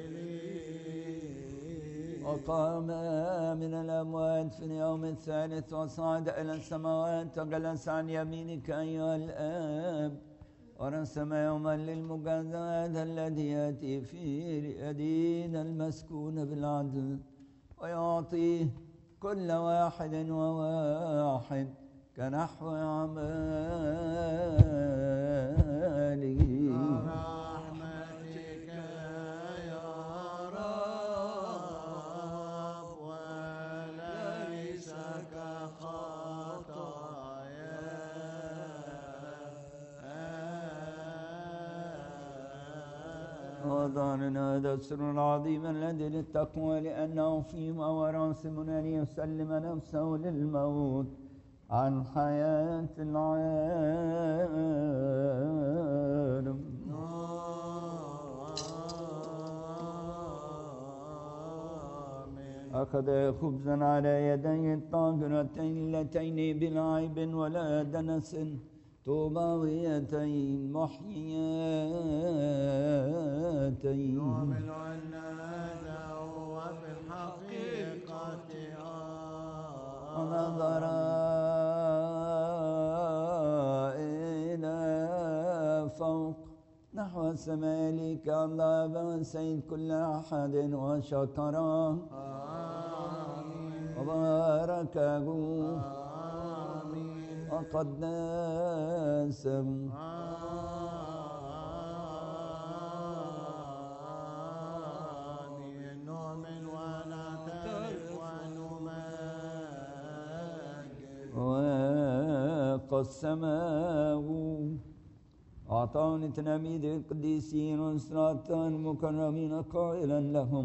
believe. وقام من الأموات في اليوم الثالث وصعد إلى السماوات وجلس عن يمينك أيها الآب، ورسم يوما للمجازاة الذي يأتي فيه ليدين المسكون بالعدل ويعطيه كل واحد وواحد كنحو أعماله. برحمتك يا رب وليس كخطايا. وظهرنا هذا السر العظيم الذي للتقوى، لأنه فيما وراسمنا أن يسلم نفسه للموت عن حياة العالم. أخذ خبزا على يديه الطاهرتين اللتين بلا عيب ولا دنس طوباويتين محييتين. نؤمن أن هذا هو في الحقيقة ونظر إلى فوق نحو السماء لكي الله سيد كل أحد وشكره وباركه وقدسه. نؤمن ونعترف ونمجد. وقسمه أعطاني تلاميذ القديسين والسلاطان المكرمين قائلا لهم: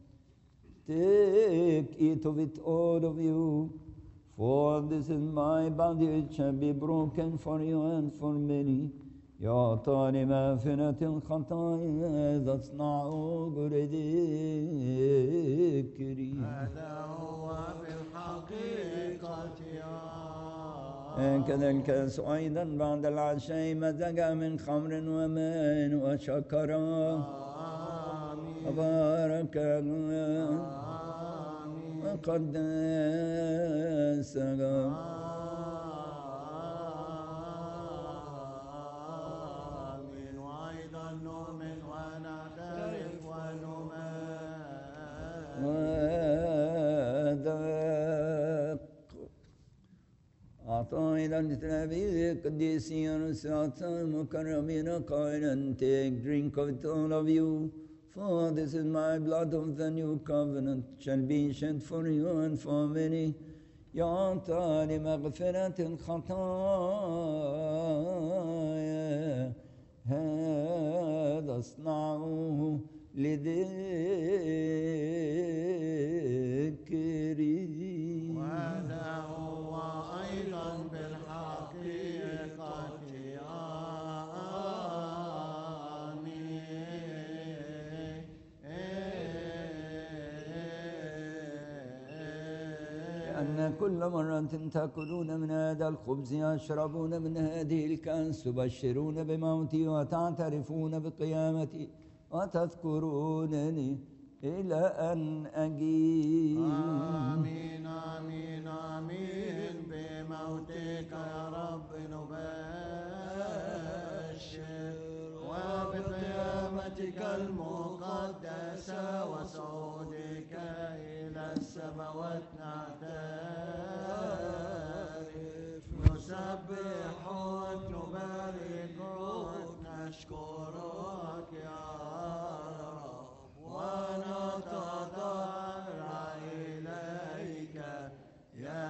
Take, eat of it, all of you, for this is my body which shall be broken for you and for many. يعطى لمغفرة الخطايا تصنعوا بذكري. هذا هو في الحقيقة هكذا الكأس أيضا بعد العشاء مزج من خمر وماء وشكره وباركه وقدسه. وأيضا نؤمن ونعترف ونمجد. أعطى إلى التلاميذ القديسين والسلاطان المكرمين قائلا: Take, drink of it, all of you, for this is my blood of the new covenant, shall be shed for you and for many. يعطى لمغفرة الخطايا هذا اصنعوه لذكري. وهذا هو أيضا بالحقيقة أن كل مرة تأكلون من هذا الخبز يشربون من هذه الكأس تبشرون بموتي وتعترفون بقيامتي وتذكرونني إلى أن أجيء. آمين آمين آمين. بموتك يا رب نبشر وبقيامتك ذاتك المقدسة وصعودك إلى السماوات نعترف نسبحك نباركك نشكرك يا رب ونتضرع إليك يا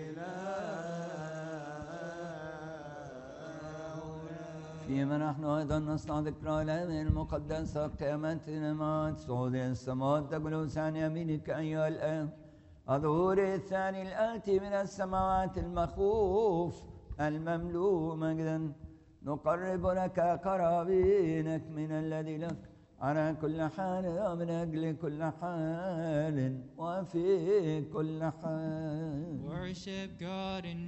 فيما نحن أيضا نصنع ذكرى الأيام المقدسة قيامتنا مع صعود السماوات تجلس عن يمينك أيها الآب الظهور الثاني الآتي من السماوات المخوف المملوء مجدا نقرب لك قرابينك من الذي لك على كل حال ومن أجل كل حال وفي كل حال. Worship God in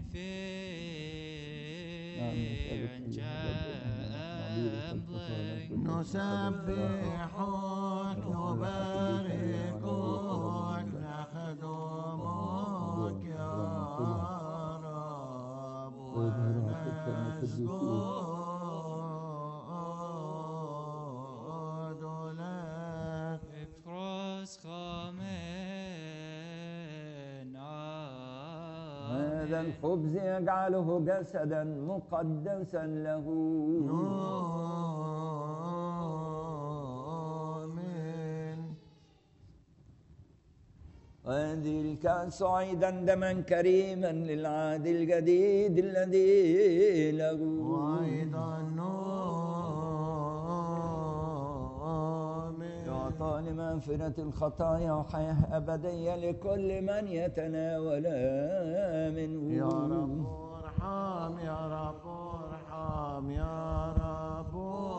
fear and trembling. نسبحك نباركك نخدمك يا رب ونسجد لك افرس خامن هذا الخبز يجعله جسدا مقدسا له آمين. وهذه الكأس عيدا دما كريما للعهد الجديد الذي له وأيضا آمين. يعطى لمغفرة الخطايا وحياة أبدية لكل من يتناول منه. يا رب ارحم يا رب ارحم يا رب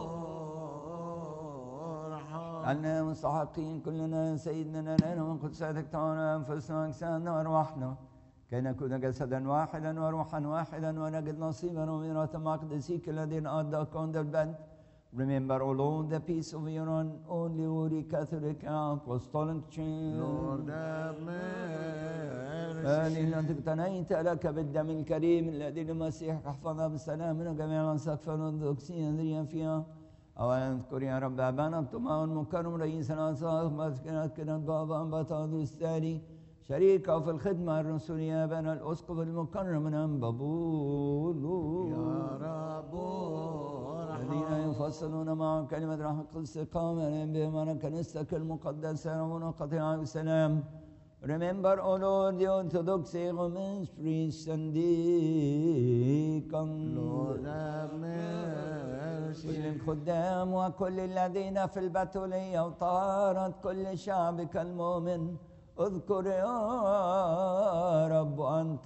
ارحم. عنا مستحقين كلنا سيدنا لنا من قدساتك تعالى أنفسنا وأجسادنا وأرواحنا كي نكون جسدا واحدا وروحا واحدا ونجد نصيبا وميراثا مع قدسيك الذين أداكم البند. Remember, O Lord, the peace of your own only Holy Catholic Apostolic Church. Lord have mercy. هذه التي اقتنيت لك بالدم الكريم الذي لمسيحك احفظها بالسلام من جميع الأنساك الأرثوذكسية الذين فيها. أولا اذكر يا رب أبانا الطمع المكرم رئيس الأنصار مسكنات كنا بابا أنبطاد الثاني شريكه في الخدمة الرسولية أبانا الأسقف المكرم من أنبابول. يا رب الذين يفصلون معهم كلمة الحق الاستقامة بهم كنيستك المقدسة ومنقطعة بسلام. Remember, O Lord, the Orthodox Romans, priests and deacons. Lord have mercy. كل الخدام وكل الذين في البتولية وطهارة كل شعبك المؤمن اذكر يا رب أن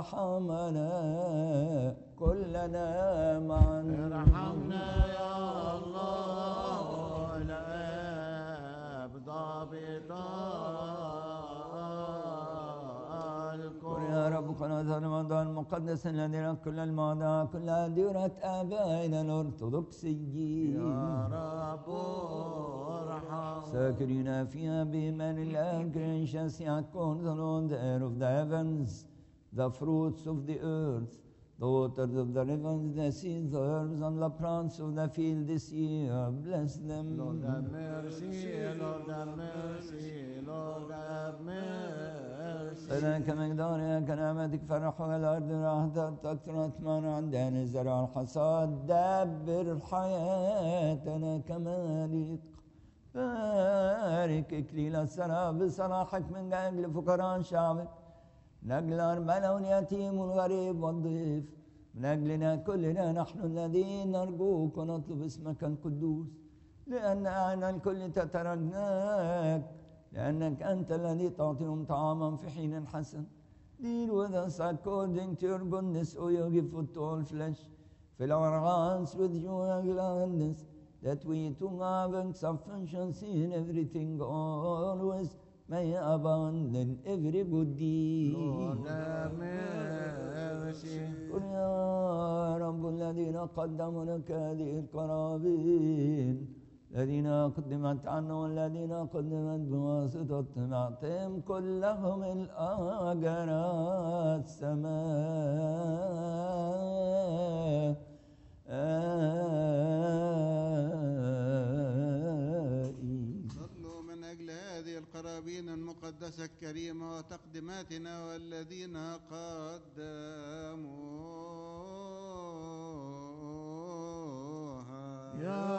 ترحمنا كلنا معا. ارحمنا يا الله الآب ضابطا اذكر يا رب قناة الموضوع المقدس الذي كل الموضوع كل ديرة آبائنا الأرثوذكسيين. يا رب ارحم. ساكنين فيها بإيمان الآن gracious يكون the Lord, the air of the heavens, the fruits of the earth, the waters of the rivers, the seas, the herbs and the plants of the field this year. Bless them. Lord have mercy, Lord have mercy, Lord have mercy. فذاك مقدارها كنعمتك فرحوا الأرض راحتك تكثر أثمار عندنا الزرع والحصاد دبر حياتنا كما ليق. بارك إكليل السرى بصلاحك من أجل فقراء شعبك من أجل أرملة واليتيم والغريب والضيف من أجلنا كلنا نحن الذين نرجوك ونطلب اسمك القدوس لأن أعين الكل تترجاك لأنك أنت الذي تعطيهم طعاما في حين حسن. Deal with us according to your goodness, O you give food to all flesh. Fill our hearts with joy and gladness, that we too have sufficiency in everything always may abound in every good deed. Lord have mercy. قل يا رب الذين قدموا لك هذه القرابين الذين قدمت عنه والذين قدمت بواسطة معطيهم كلهم الأجر السماء الكريمة وتقدماتنا والذين قدموها يا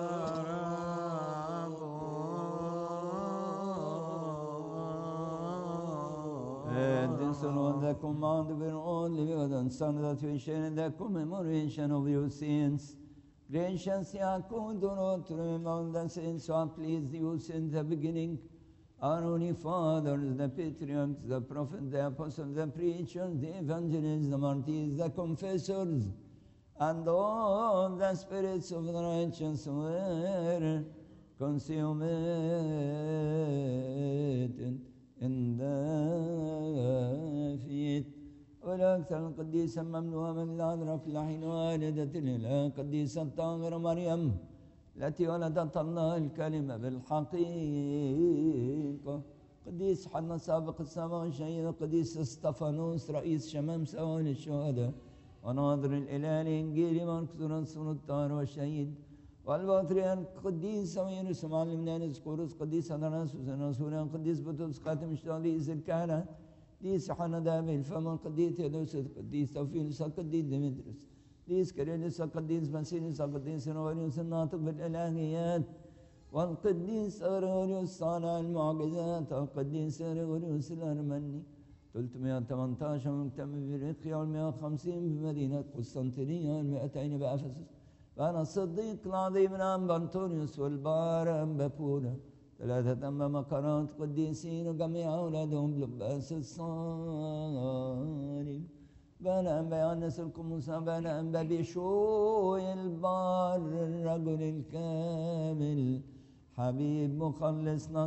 And this one the command of all living and son that we share in the commemoration of your sins. Gracious Yaakov, do not remember the sins who have pleased you since the beginning. Our holy fathers, the patriarchs, the prophets, the apostles, the preachers, the evangelists, the martyrs, the confessors, and all the spirits of the righteous were consummated in the feet. والأكثر القديسة ممنوعة من العذراء في الحين والدة الإله قديسة الطاهرة مريم التي ولدت الله الكلمة بالحقيقة. قديس حنا سابق السماء والشهيد. قديس استفانوس رئيس شمامسة أول الشهداء وناظر الإله الإنجيلي مركز رسول الطاهر والشهيد. والبطريرك قديس ويونس معلمنا نسقورس قديس أناناسوس الرسول قديس بطرس خاتم الشهداء الكهنة قديس حنا دابي الفم قديس تيودوس قديس توفيلوس قديس ديمتريوس قديس كيرلس قديس باسيليوس قديس نوريوس الناطق بالإلهيات والقديس أغريغوريوس صانع المعجزات والقديس أغريغوريوس الأرمني 318 مكتمل في ريقيا وال150 بمدينة قسطنطينية وال200 بأفسس. وأنا الصديق العظيم أنبا أنطونيوس والبار أنبا بولا 3 أنبا مقرات قديسين وجميع أولادهم بلباس الصالب. بنا أنبا يونس القموسى بنا أنبا بشوي البار الرجل الكامل حبيب مخلصنا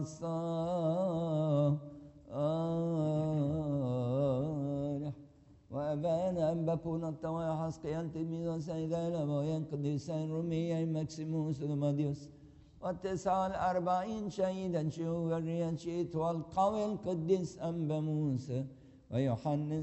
الصالح. وأبانا أنبا بونا الطوايا حسقيان تلميذ وسيدا لبوين قديسين روميين مكسيموس ودماديوس و49 شهيدا شهوه الريان شيت والقوي القديس أنبا موسى ويوحنس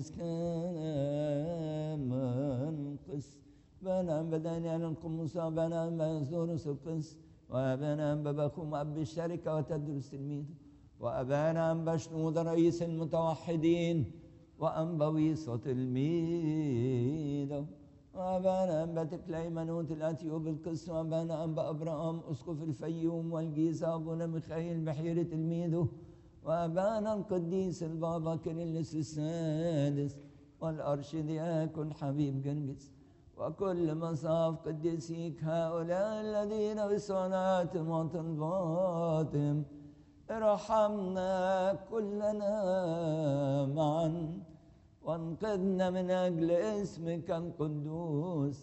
كمان قس. بنا أنبا دانيال القموسى بنا أنبا يزورس القس وأبانا أنبا بخوم أب الشركة وتدرس تلميذ وأبانا أنبا شنود رئيس المتوحدين وأنبا ويصة تلميذه وأبانا أنبا تكليمنوت الأتيوب القس وأبانا أنبا أبراهام أسقف الفيوم والجيزة أبونا ميخائيل بحيرة تلميذه وأبانا القديس البابا كيرلس السادس والأرشدياكون حبيب جرجس وكل مصاف قديسيك هؤلاء الذين بصلاتهم وطلباتهم ارحمنا كلنا معا وانقذنا من أجل اسمك القدوس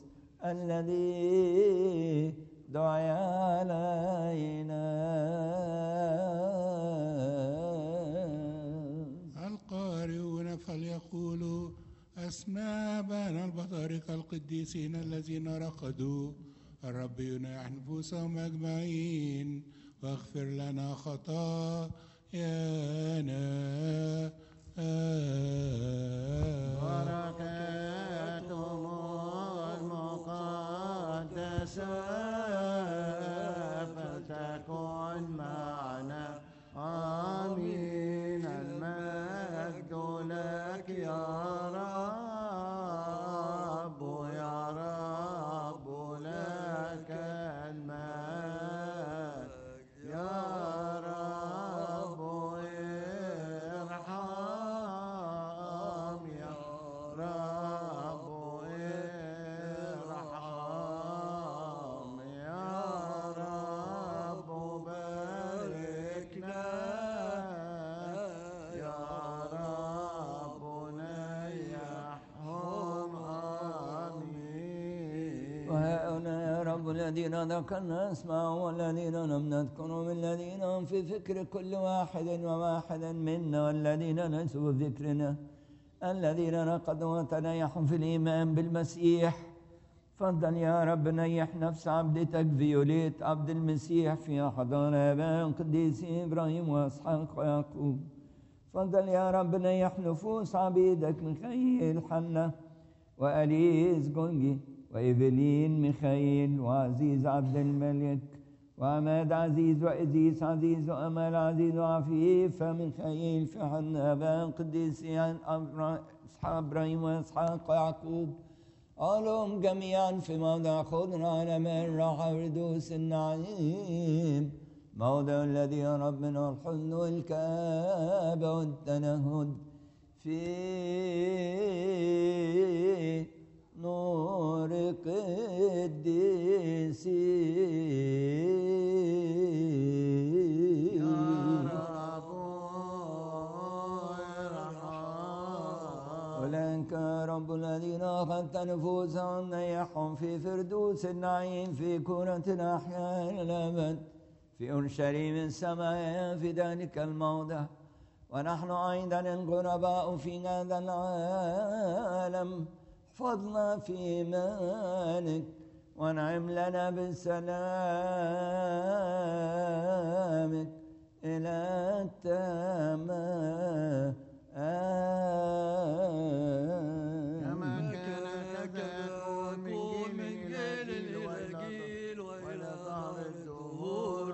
الذي دعي علينا. القارئون فليقولوا أسماء بنا البطاركة القديسين الذين رقدوا. الرب يناح نفوسهم أجمعين واغفر لنا خطايانا. بركاتهم المقدسة فلتكن معنا آمين. المجد لك يا رب يا رب لك المجد يا رب ارحم يا رب ارحم يا رب باركنا يا رب نيحهم آمين. وهؤلاء يا رب الذين ذكرنا اسمعوا والذين لم نذكرهم الذين هم في فكر كل واحد وواحد منا والذين ليسوا في ذكرنا الذين رقدوا وتنيحوا في الإيمان بالمسيح. فضل يا رب نيح نفس عبدتك فيوليت عبد المسيح في حضان آباء القديسين إبراهيم وإسحاق ويعقوب. فضل يا رب نيح نفوس عبيدك ميخائيل حنا وأليس جونجي وإيفلين ميخائيل وعزيز عبد الملك وعماد عزيز وإدريس عزيز وأمل عزيز وعفيف وميخائيل في حضن آباء قديسين إسحاق إبراهيم وإسحاق ويعقوب أولهم جميعا في موضع خضر على ماء الراحة وردوس النعيم موضع الذي يهرب منه الحزن والكآبة والتنهد في نور قديسين يا رب ارحم. ولك رب الذين أخذت نفوسهم نيحهم في فردوس النعيم في كرة الأحياء الأبد في أورشليم السماء في ذلك الموضع ونحن أيضا الغرباء في هذا العالم احفظنا في إيمانك وانعم لنا بسلامك إلى التمام كما كان تكون من جيل إلى جيل وإلى دهر الدهور.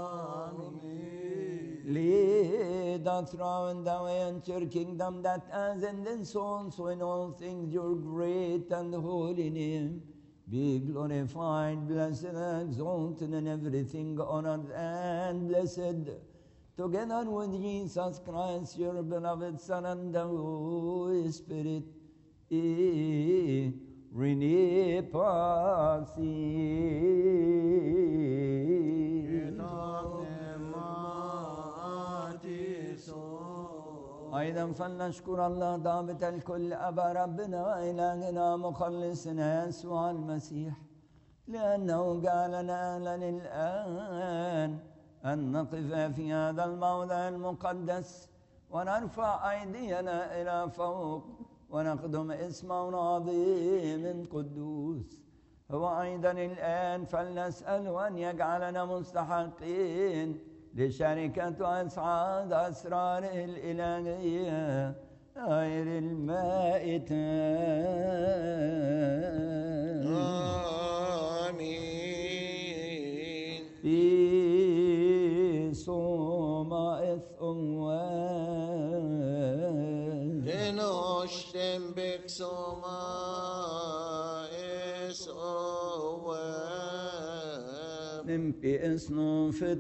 آمين. Lead us round the way into your kingdom that as in the souls in all things your great and holy name be glorified, blessed and exalted in everything, honored and blessed, together with Jesus Christ, your beloved Son, and the Holy Spirit. Rene أيضا فلنشكر الله ضابط الكل أبا ربنا وإلهنا مخلصنا يسوع المسيح لأنه جعلنا أهلا الآن أن نقف في هذا الموضع المقدس ونرفع أيدينا إلى فوق ونخدم اسمه العظيم قدوس. هو أيضا الآن فلنسأله أن يجعلنا مستحقين لشركة أسعاد أسراره الإلهية غير المائتة. آمين. في صومعث لنشتم بك سمائس نم باسمه في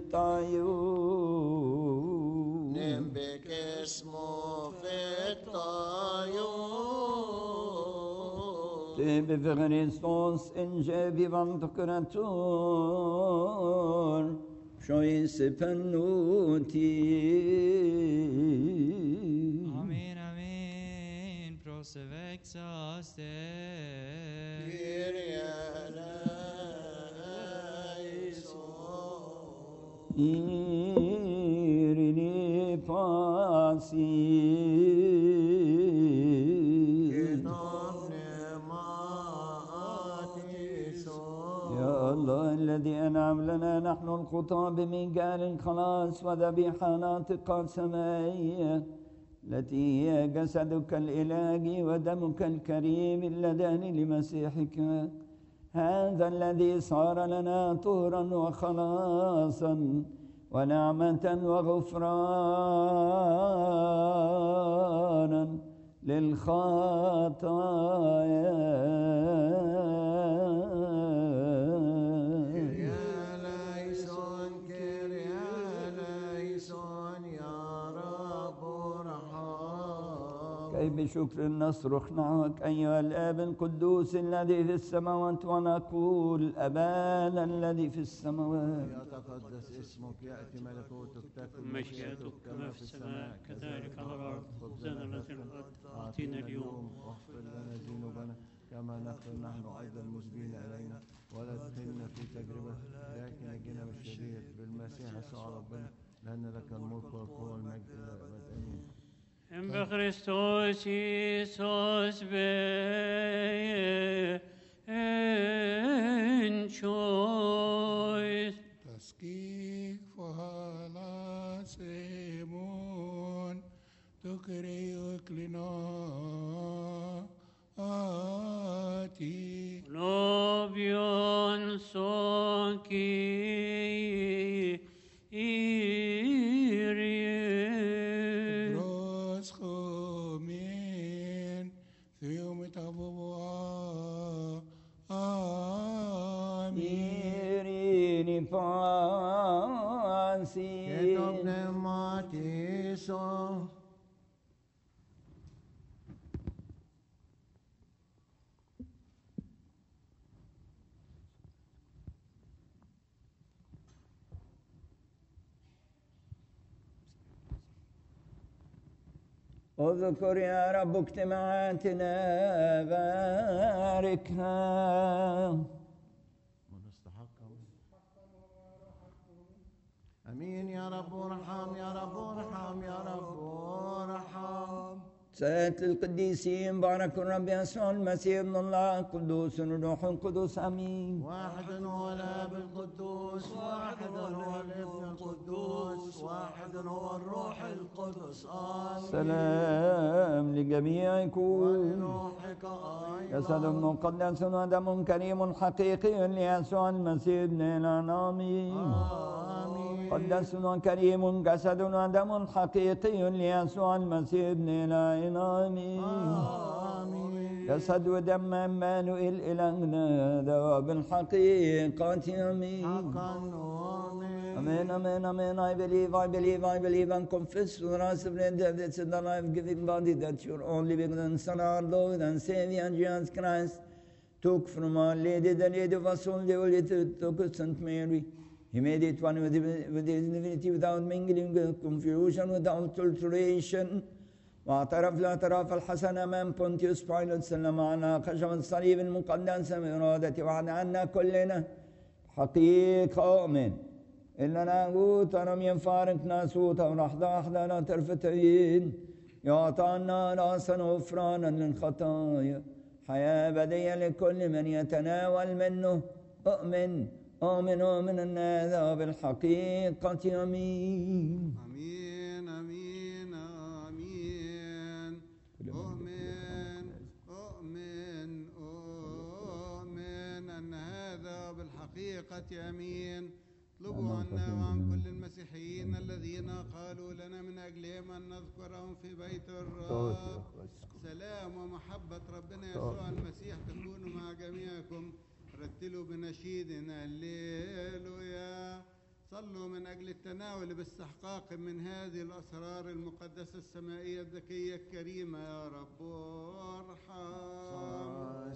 الطيور نم بك اسمه في الطيور تب في Kristus en vivant kreatur شويس pennuti. Amen, amen. Prosevexaste. Kyrie Irini pasi يا الله الذي أنعم لنا نحن الخطاة بمجال الخلاص وذبيحة ناطقة سمائية التي هي جسدك الإلهي ودمك الكريم اللذان لمسيحك هذا الذي صار لنا طهرا وخلاصا ونعمة وغفرانا للخطايا. كي بشكر نصرخ نحوك أيها الآب القدوس الذي في السماوات ونقول أبانا الذي في السماوات يتقدس اسمك يأتي ملكوتك تكن مشيئتك كما في السماء كذلك على الأرض خبزنا الذي الغد أعطينا اليوم واغفر لنا ذنوبنا كما نغفر نحن أيضا المذنبين إلينا ولا تدخلنا في تجربة لكن نجنا من الشرير بالمسيح يسوع ربنا لأن لك الملك والقوة والمجد إلى الأبد آمين. En Christus Jesus be en choice. تسكيك فهلا سيمون تكريك لنا آتي Lobion soki pasin. pneumatiso. اذكر يا رب اجتماعاتنا باركها. امين يا رب ارحم يا رب ارحم يا رب ارحم. سيد القديسين بارك الرب يسوع المسيح ابن الله القدوس الروح القدس امين. واحد هو الاب القدوس، واحد هو الابن القدوس، واحد هو الروح القدس. آمين. سلام لجميعكم. ولروحك أيضا. جسد مقدس ودم كريم حقيقي ليسوع المسيح ابن الانام. آمين. قدس وكريم جسد ودم حقيقي ليسوع المسيح ابن الانام. آمين. جسد ودم عمانوئيل إلهنا ذا بالحقيقة امين. حقا نؤمن. Amen, amen, amen. I believe and confess with us of that this is the life-giving body that your only begotten Son, our Lord and Savior Jesus Christ, took from Our Lady, the Lady of us all, the Holy took St. Mary. He made it one with his divinity without mingling, confusion, without alteration. واعترف الاعتراف الحسن أمام بونتيوس بايلوت سلم عنا خشب الصليب المقدس بإرادة وعد عنا كلنا حقيقة أؤمن إننا ناقوت ولم يفارق ناسوت ولحظة لا ترفت عين يعطانا رأسا غفرانا للخطايا حياة أبدية لكل من يتناول منه أؤمن أن هذا بالحقيقة آمين. امين امين امين. اؤمن ان هذا بالحقيقه امين. اطلبوا عنا وعن كل المسيحيين الذين قالوا لنا من اجلهم ان نذكرهم في بيت الرب. سلام ومحبه ربنا يسوع المسيح تكون مع جميعكم. رتلوا بنشيدنا هللويا. صلوا من أجل التناول باستحقاق من هذه الأسرار المقدسة السمائية الذكية الكريمة. يا رب ارحم.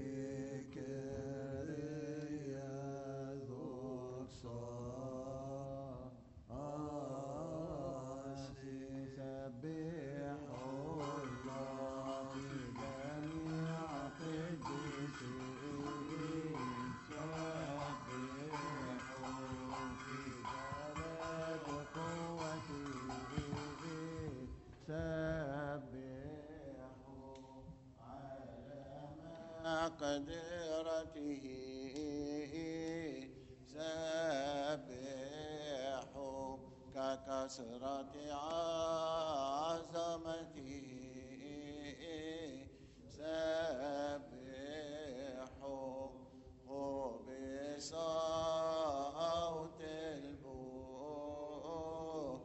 قدرته سبحوا ككثرة عظمته سبحوا بصوت البوق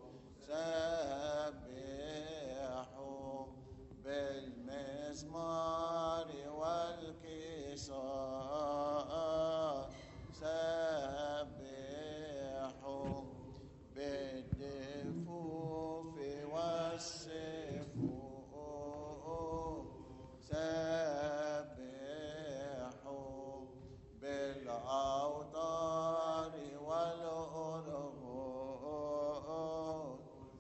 سبحوا بالمزمار والكسار سبحوا بالدفوف والسفوف سبحوا بالأوتار والأرغوز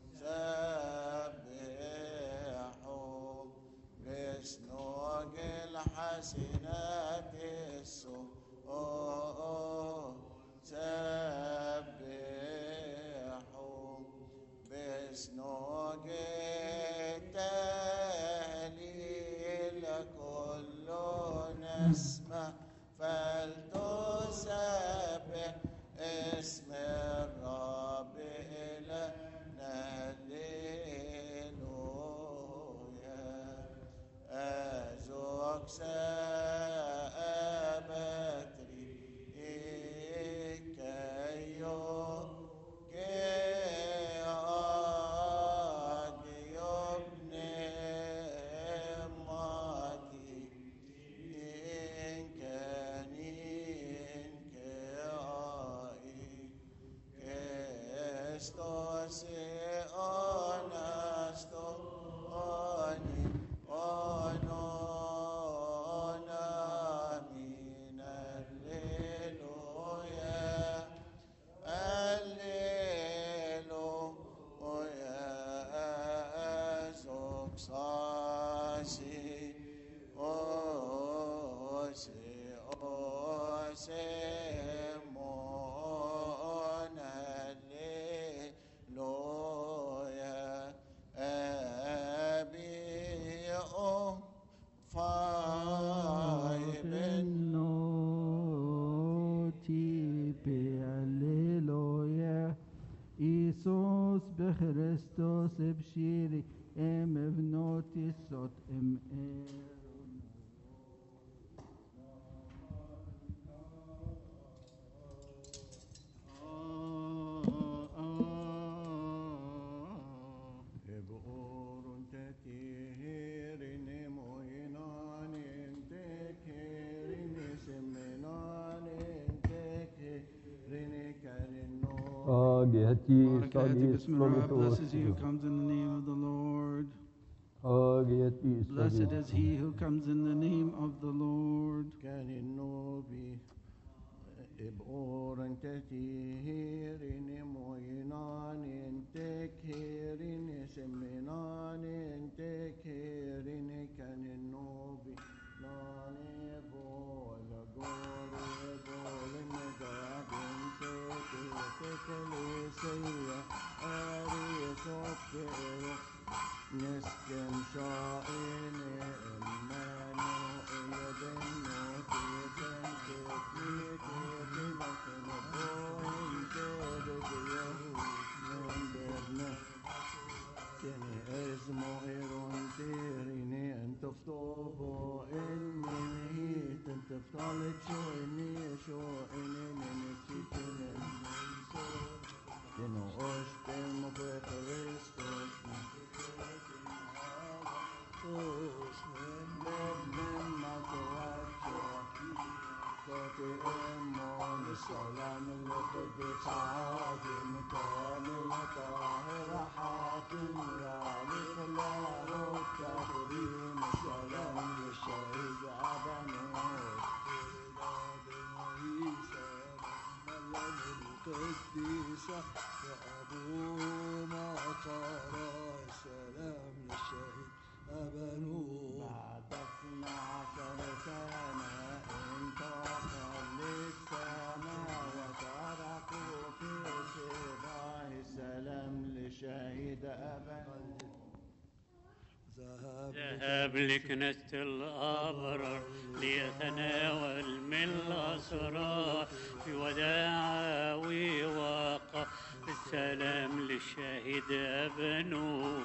سبحوا بسنوج الحسنات السوء سبحوا بسنوج التهليل كل نسمة فلتسبح اسم الرب إلهنا هللويا. أزوك سأبتري كيو كياد يبني ماتي سيمون هللويا أبي فايب Noti pe alleluia. Isus bechristos ebshiri em evnoti sot em Eborun tekirin moinanin tekirin semenanin tekirin kalinno. Ageti Barakati sagis Bismillah, blessed is he who logitos. comes in the name of the Lord. Ageti Blessed sagis. is he who comes in the name of the Lord. kalinno bi eborun tekirin moinanin tekirin semenanin tekirin kalinno bi nane bola gore bola medabin tekelesaya ari sokero nesken shaine emmano elebenno teten teknite bakno bointe begeyahu nemberne tene ezmo eron terine entoftobo enni tentoftalet sho enni sho enni nenetitene teno ostemo preferestos السلام لقد تعادم كامل طاهر حاكم رالف الله التكريم السلام للشهيد أبنوت القديسة وأبو مطر السلام للشهيد أبنوت بعد 12 سنة انتقل للسماء وتركوا في سباع السلام لشهيد أبنوت ذهب لكنيسة الأبرار ليتناول من الأسرار في وداع ووقع السلام للشهيد أبنوب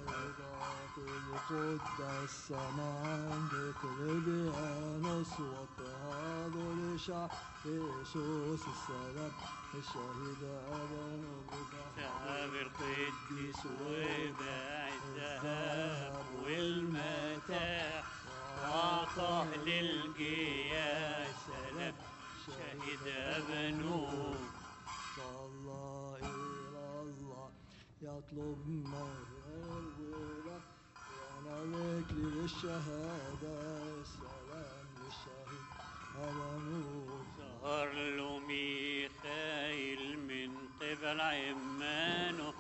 القدس سمعان بقلبها نصوت هذا لشعب يسوس السلام الشهيد أبنوب ذهب القديس وباع الذهب والمتاع وأعطاه للجياع سلام شهيد أبنوب صلى إلى الله يطلب مغفرة ونالك للشهادة السلام للشهيد أبنوب ظهر له ميخائيل من قبل عمانه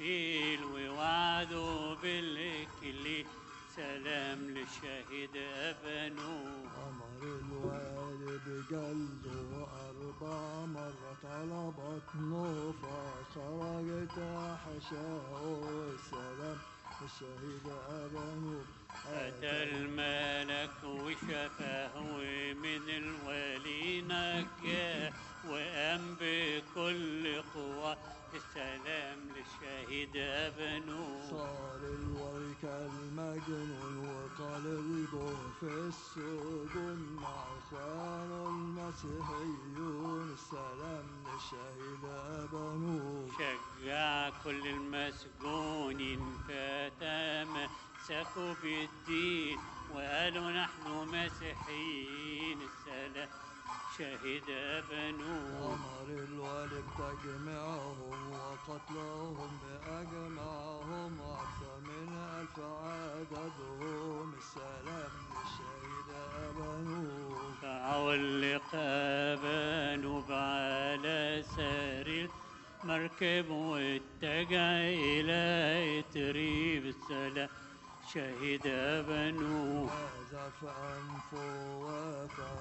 ووعده بالإكليل سلام للشهيد أبنوب أمر الوالد بجلده 4 مرات على بطنه فخرجت حشاه السلام الشهيد أبنوب أتى الملك وشفاه ومن الولي نجاه وقام بكل قوة السلام للشهيد أبنوب صار الولي كالمجنون وقلبه في السجون مع إخوانه المسيحيون السلام للشهيد أبنوب شجع كل المسجونين فتمسكوا بالدين وقالوا نحن مسيحيين السلام شهيد أبنوب أمر الوالي بتجميعهم وقتلهم بأجمعهم أكثر من 1000 عددهم السلام للشهيد أبنوب فعلق أبنوب على سرير مركب واتجه إلى إتريب السلام شهيد أبنوب نزف أنفه وفى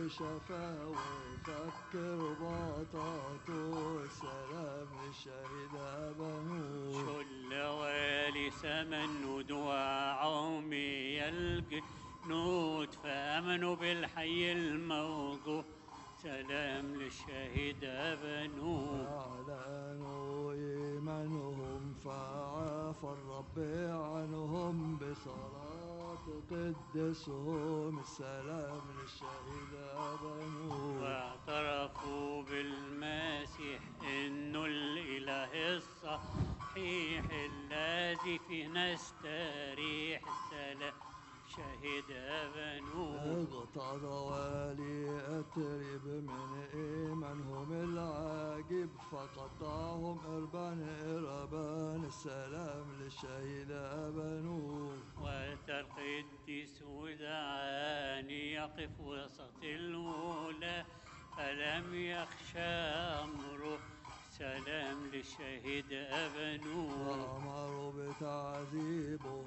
وشفاه وفك رباطاته السلام للشهيد أبانوب شل والي سمن ودعاء الجنود فآمنوا بالحي الموجود سلام للشهيد أبانوب أعلنوا إيمانهم فعافى الرب عنهم بصلاة قدسهم السلام للشهيد أبانوب واعترفوا بالمسيح إنه الإله الصحيح الذي فيه نستريح السلام شهيد أبانوب اغتاظ والي أترب من إيمانهم العاجب فقطعهم إربان السلام للشهيد أبانوب وترقدس ودعاني يقف وسط الأولى فلم يخشى أمره سلام للشهيد أبانوب وأمروا بتعذيبه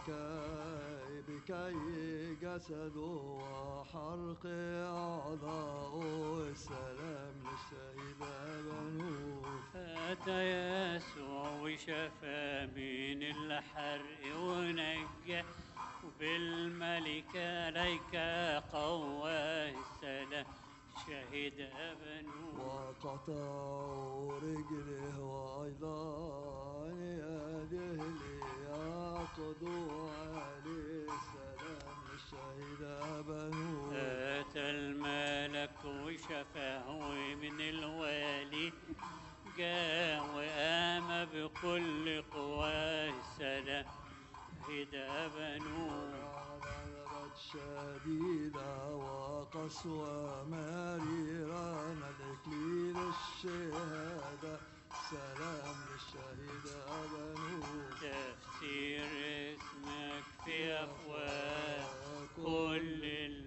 بكي جسده وحرق أعضاؤه السلام للشهيد أبانوب أتى يسوع وشفى من الحرق ونجى وبالملكة ليك قواه السلام شهيد أبانوب وقطعوا رجله وأيضا يده ليقضوا عليه السلام للشهيد أبانوب أتى الملك وشفاه من الوالي جاء وقام بكل قواه السلام شهيد أبانوب غلبت شديدة وقسوة مريرة الإكليل الشهادة سلام للشهيد أبانوب تفسير اسمك في أفواه كل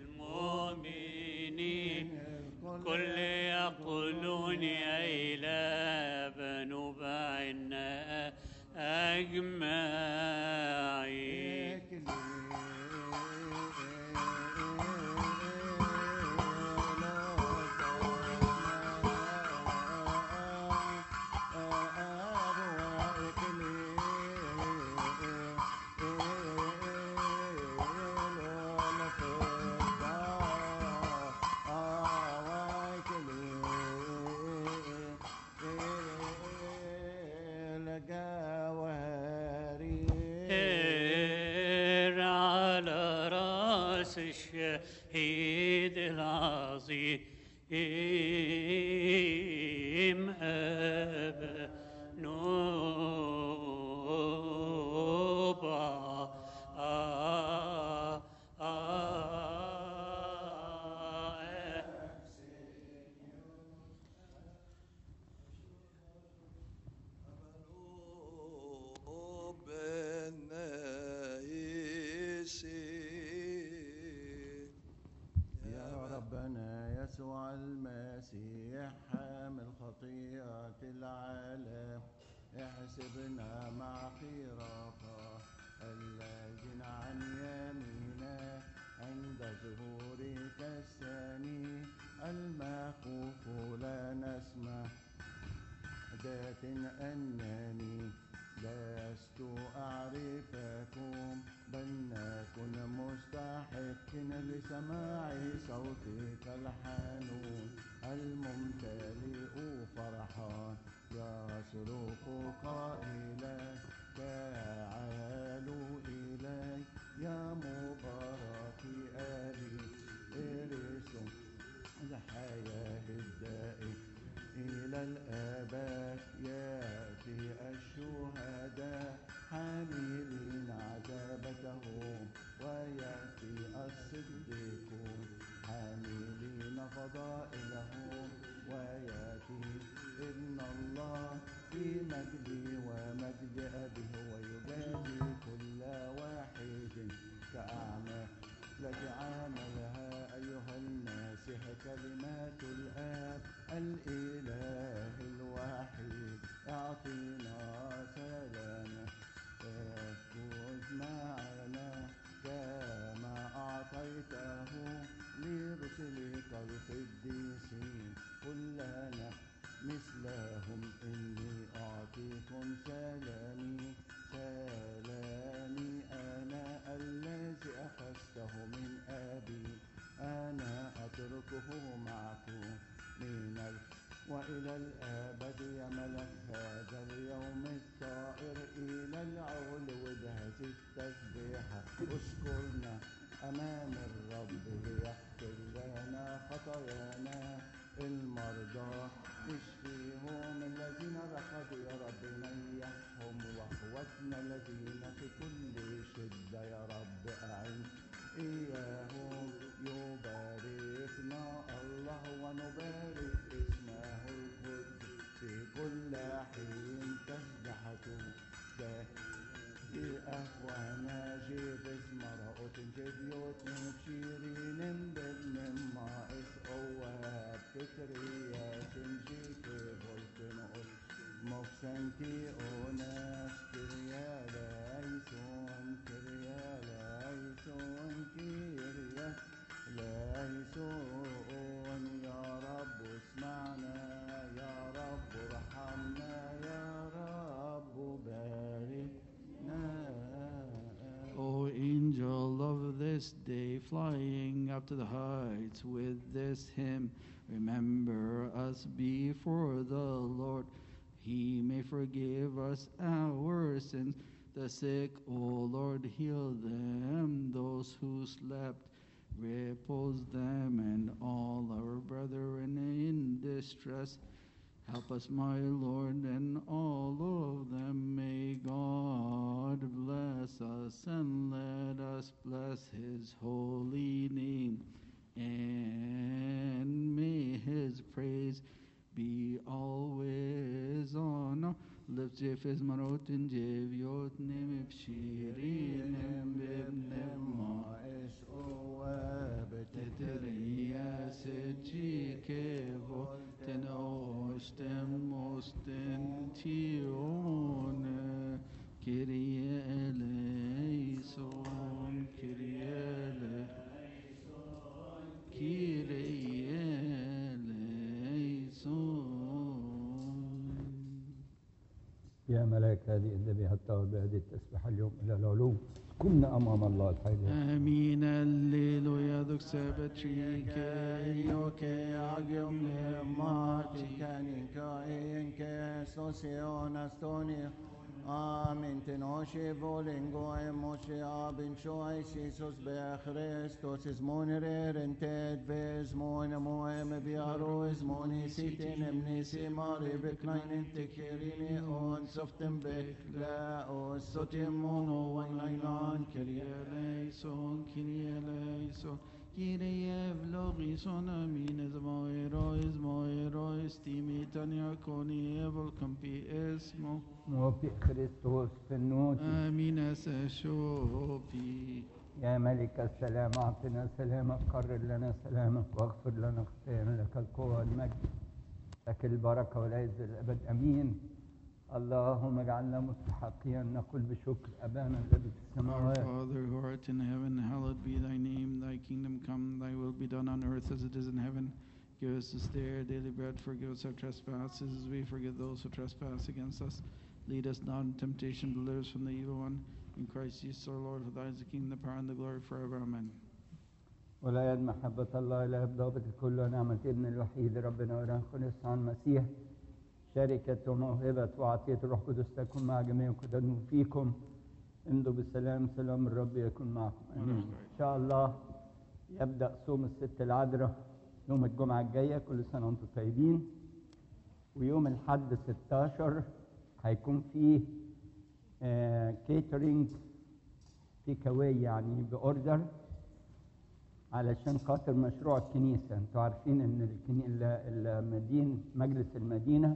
المؤمنين كل يقولون يا إله بنوب عنا أجمعين على راس الشهيد العظيم أبانوب يا ربنا يسوع المسيح حامل خطيئة العالم احسبنا مع خيرك الذين عن يمينك عند ظهورك الثاني المخوف لا نسمع ذات أنني لست أعرفكم بل نكن مستحق لسماع صوتك الحنون الممتلئ فرحا يصرخ قائلا تعالوا إلي يا مبارك أبي ارثوا الحياة الدائم إلى الآباء يأتي الشهداء حاملين عذابتهم ويأتي الصديقون حاملين فضائلهم ويأتي ابن الله في مجد ومجد أبيه ويجازي كل واحد كأعماله نتركه معكم وإلى الأبد يا ملك هذا اليوم الطائر إلى العلو بهذه التسبيحة اشكرنا أمام الرب ليغفر لنا خطايانا المرضى اشفيهم الذين رقدوا يا رب نيحهم واخوتنا الذين في كل شدة يا رب أعن إياهم يباركنا الله ونبارك اسمه القدس في كل حين تسبحته أخوانا جيب اسمرأة جبيوت مبشرين بابن مائس أواب تترياس جيك فولكنوس مفسنكي أوناس كريا لايسون كريا لايسون كريا لايسون يا رب اسمعنا يا رب ارحمنا يا رب باركنا. O angel of this day, flying up to the heights with this hymn, remember us before the Lord. He may forgive us our sins. The sick, O Lord, heal them. Those who slept, repose them, and all our brethren in distress. Help us, my Lord, and all of them. May God bless us, and let us bless his holy name. And may his praise be always on our lips. Jefes marotin jeviot nem bshirin bibnem ma'es teteria sejikevo tenostem ostentione Kyrie eleison Kyrie eleison Kyrie eleison. يا ملاك هذه الذبيحة الطاهرة بهذه التسبيحة اليوم إلى العلو كنا أمام الله الحي. Amin. Alleluia. Duxabatrike yoke agum Martikanika inke sosion astonia. Amen. Tenoshe volingo emoshe abin shoy Jesus be Christos is monerer and ted ves mon moem biaro is moni sitin emnisi mari bekleinen tekerini on softem be la os sotim mono wanglan Kyrie eleison, Kyrie eleison, Kyrie evlogison, amin, esmoero, estimitan yakoni, evol campi esmo, وفي كريستوس في النوت. amin, eseshopi. يا ملك السلام أعطنا سلامك قرر لنا سلامك واغفر لنا خطايانا لك القوة والمجد لك البركة والعز الأبد أمين. اللهم اجعلنا مستحقين نقول بشكر أبانا الذي في Our السماوات. Father who art in heaven, hallowed be thy name, thy kingdom come, thy will be done on earth as it is in heaven. Give us this day our daily bread, forgive us our trespasses as we forgive those who trespass against us. Lead us not in temptation, but deliver us from the evil one. In Christ Jesus our Lord, for thine is the kingdom, the power, and the glory forever. Amen. ولا يد محبة الله لا ضابط الكل ونعمة ابن الوحيد ربنا ورحمة يسوع المسيح شركة وموهبة وعطية الروح القدس تكون مع جميع قدامكم فيكم. امضوا بالسلام، سلام الرب يكون معكم. امين. ان شاء الله يبدأ صوم الست العذراء يوم الجمعة الجاية. كل سنة وانتم طيبين. ويوم الحد 16 هيكون فيه كيترينج تيك اواي يعني باوردر علشان خاطر مشروع الكنيسة. انتوا عارفين ان المدينة مجلس المدينة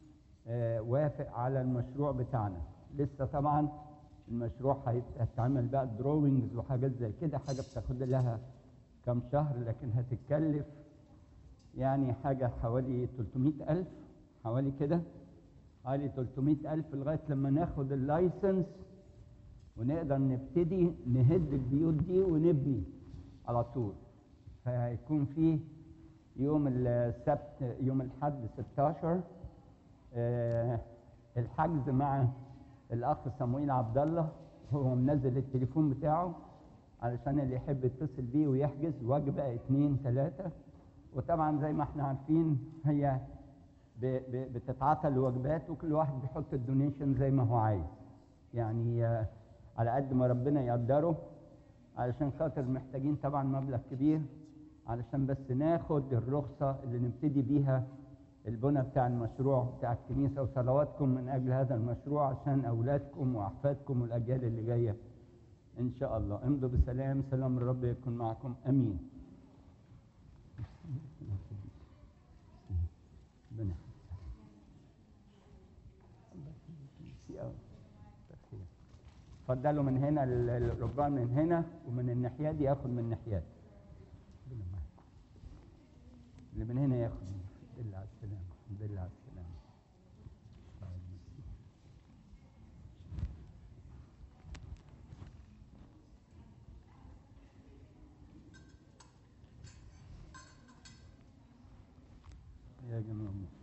وافق على المشروع بتاعنا. لسه طبعا المشروع هيتعمل بقى دروينجز وحاجات زي كده، حاجة بتاخد لها كام شهر، لكن هتتكلف يعني حاجة حوالي 300,000 حوالي كده، حوالي 300,000 لغاية لما ناخد اللايسنس ونقدر نبتدي نهد البيوت دي ونبني على طول. فهيكون فيه يوم السبت يوم الحد 16 الحجز مع الأخ صموئيل عبد الله، هو منزل التليفون بتاعه علشان اللي يحب يتصل بيه ويحجز وجبة 2 3. وطبعا زي ما احنا عارفين هي بتتعطى الوجبات وكل واحد بيحط الدونيشن زي ما هو عايز، يعني على قد ما ربنا يقدره، علشان خاطر محتاجين طبعا مبلغ كبير علشان بس ناخد الرخصة اللي نبتدي بيها البنى بتاع المشروع بتاع الكنيسة. وصلواتكم من أجل هذا المشروع عشان أولادكم وأحفادكم والأجيال اللي جاية إن شاء الله. امضوا بسلام، سلام الرب يكون معكم، أمين. اتفضلوا من هنا، الربان من هنا ومن الناحية دي ياخد من الناحية اللي من هنا ياخد. الحمد لله على السلامة، الحمد لله على السلامة. يا جماعة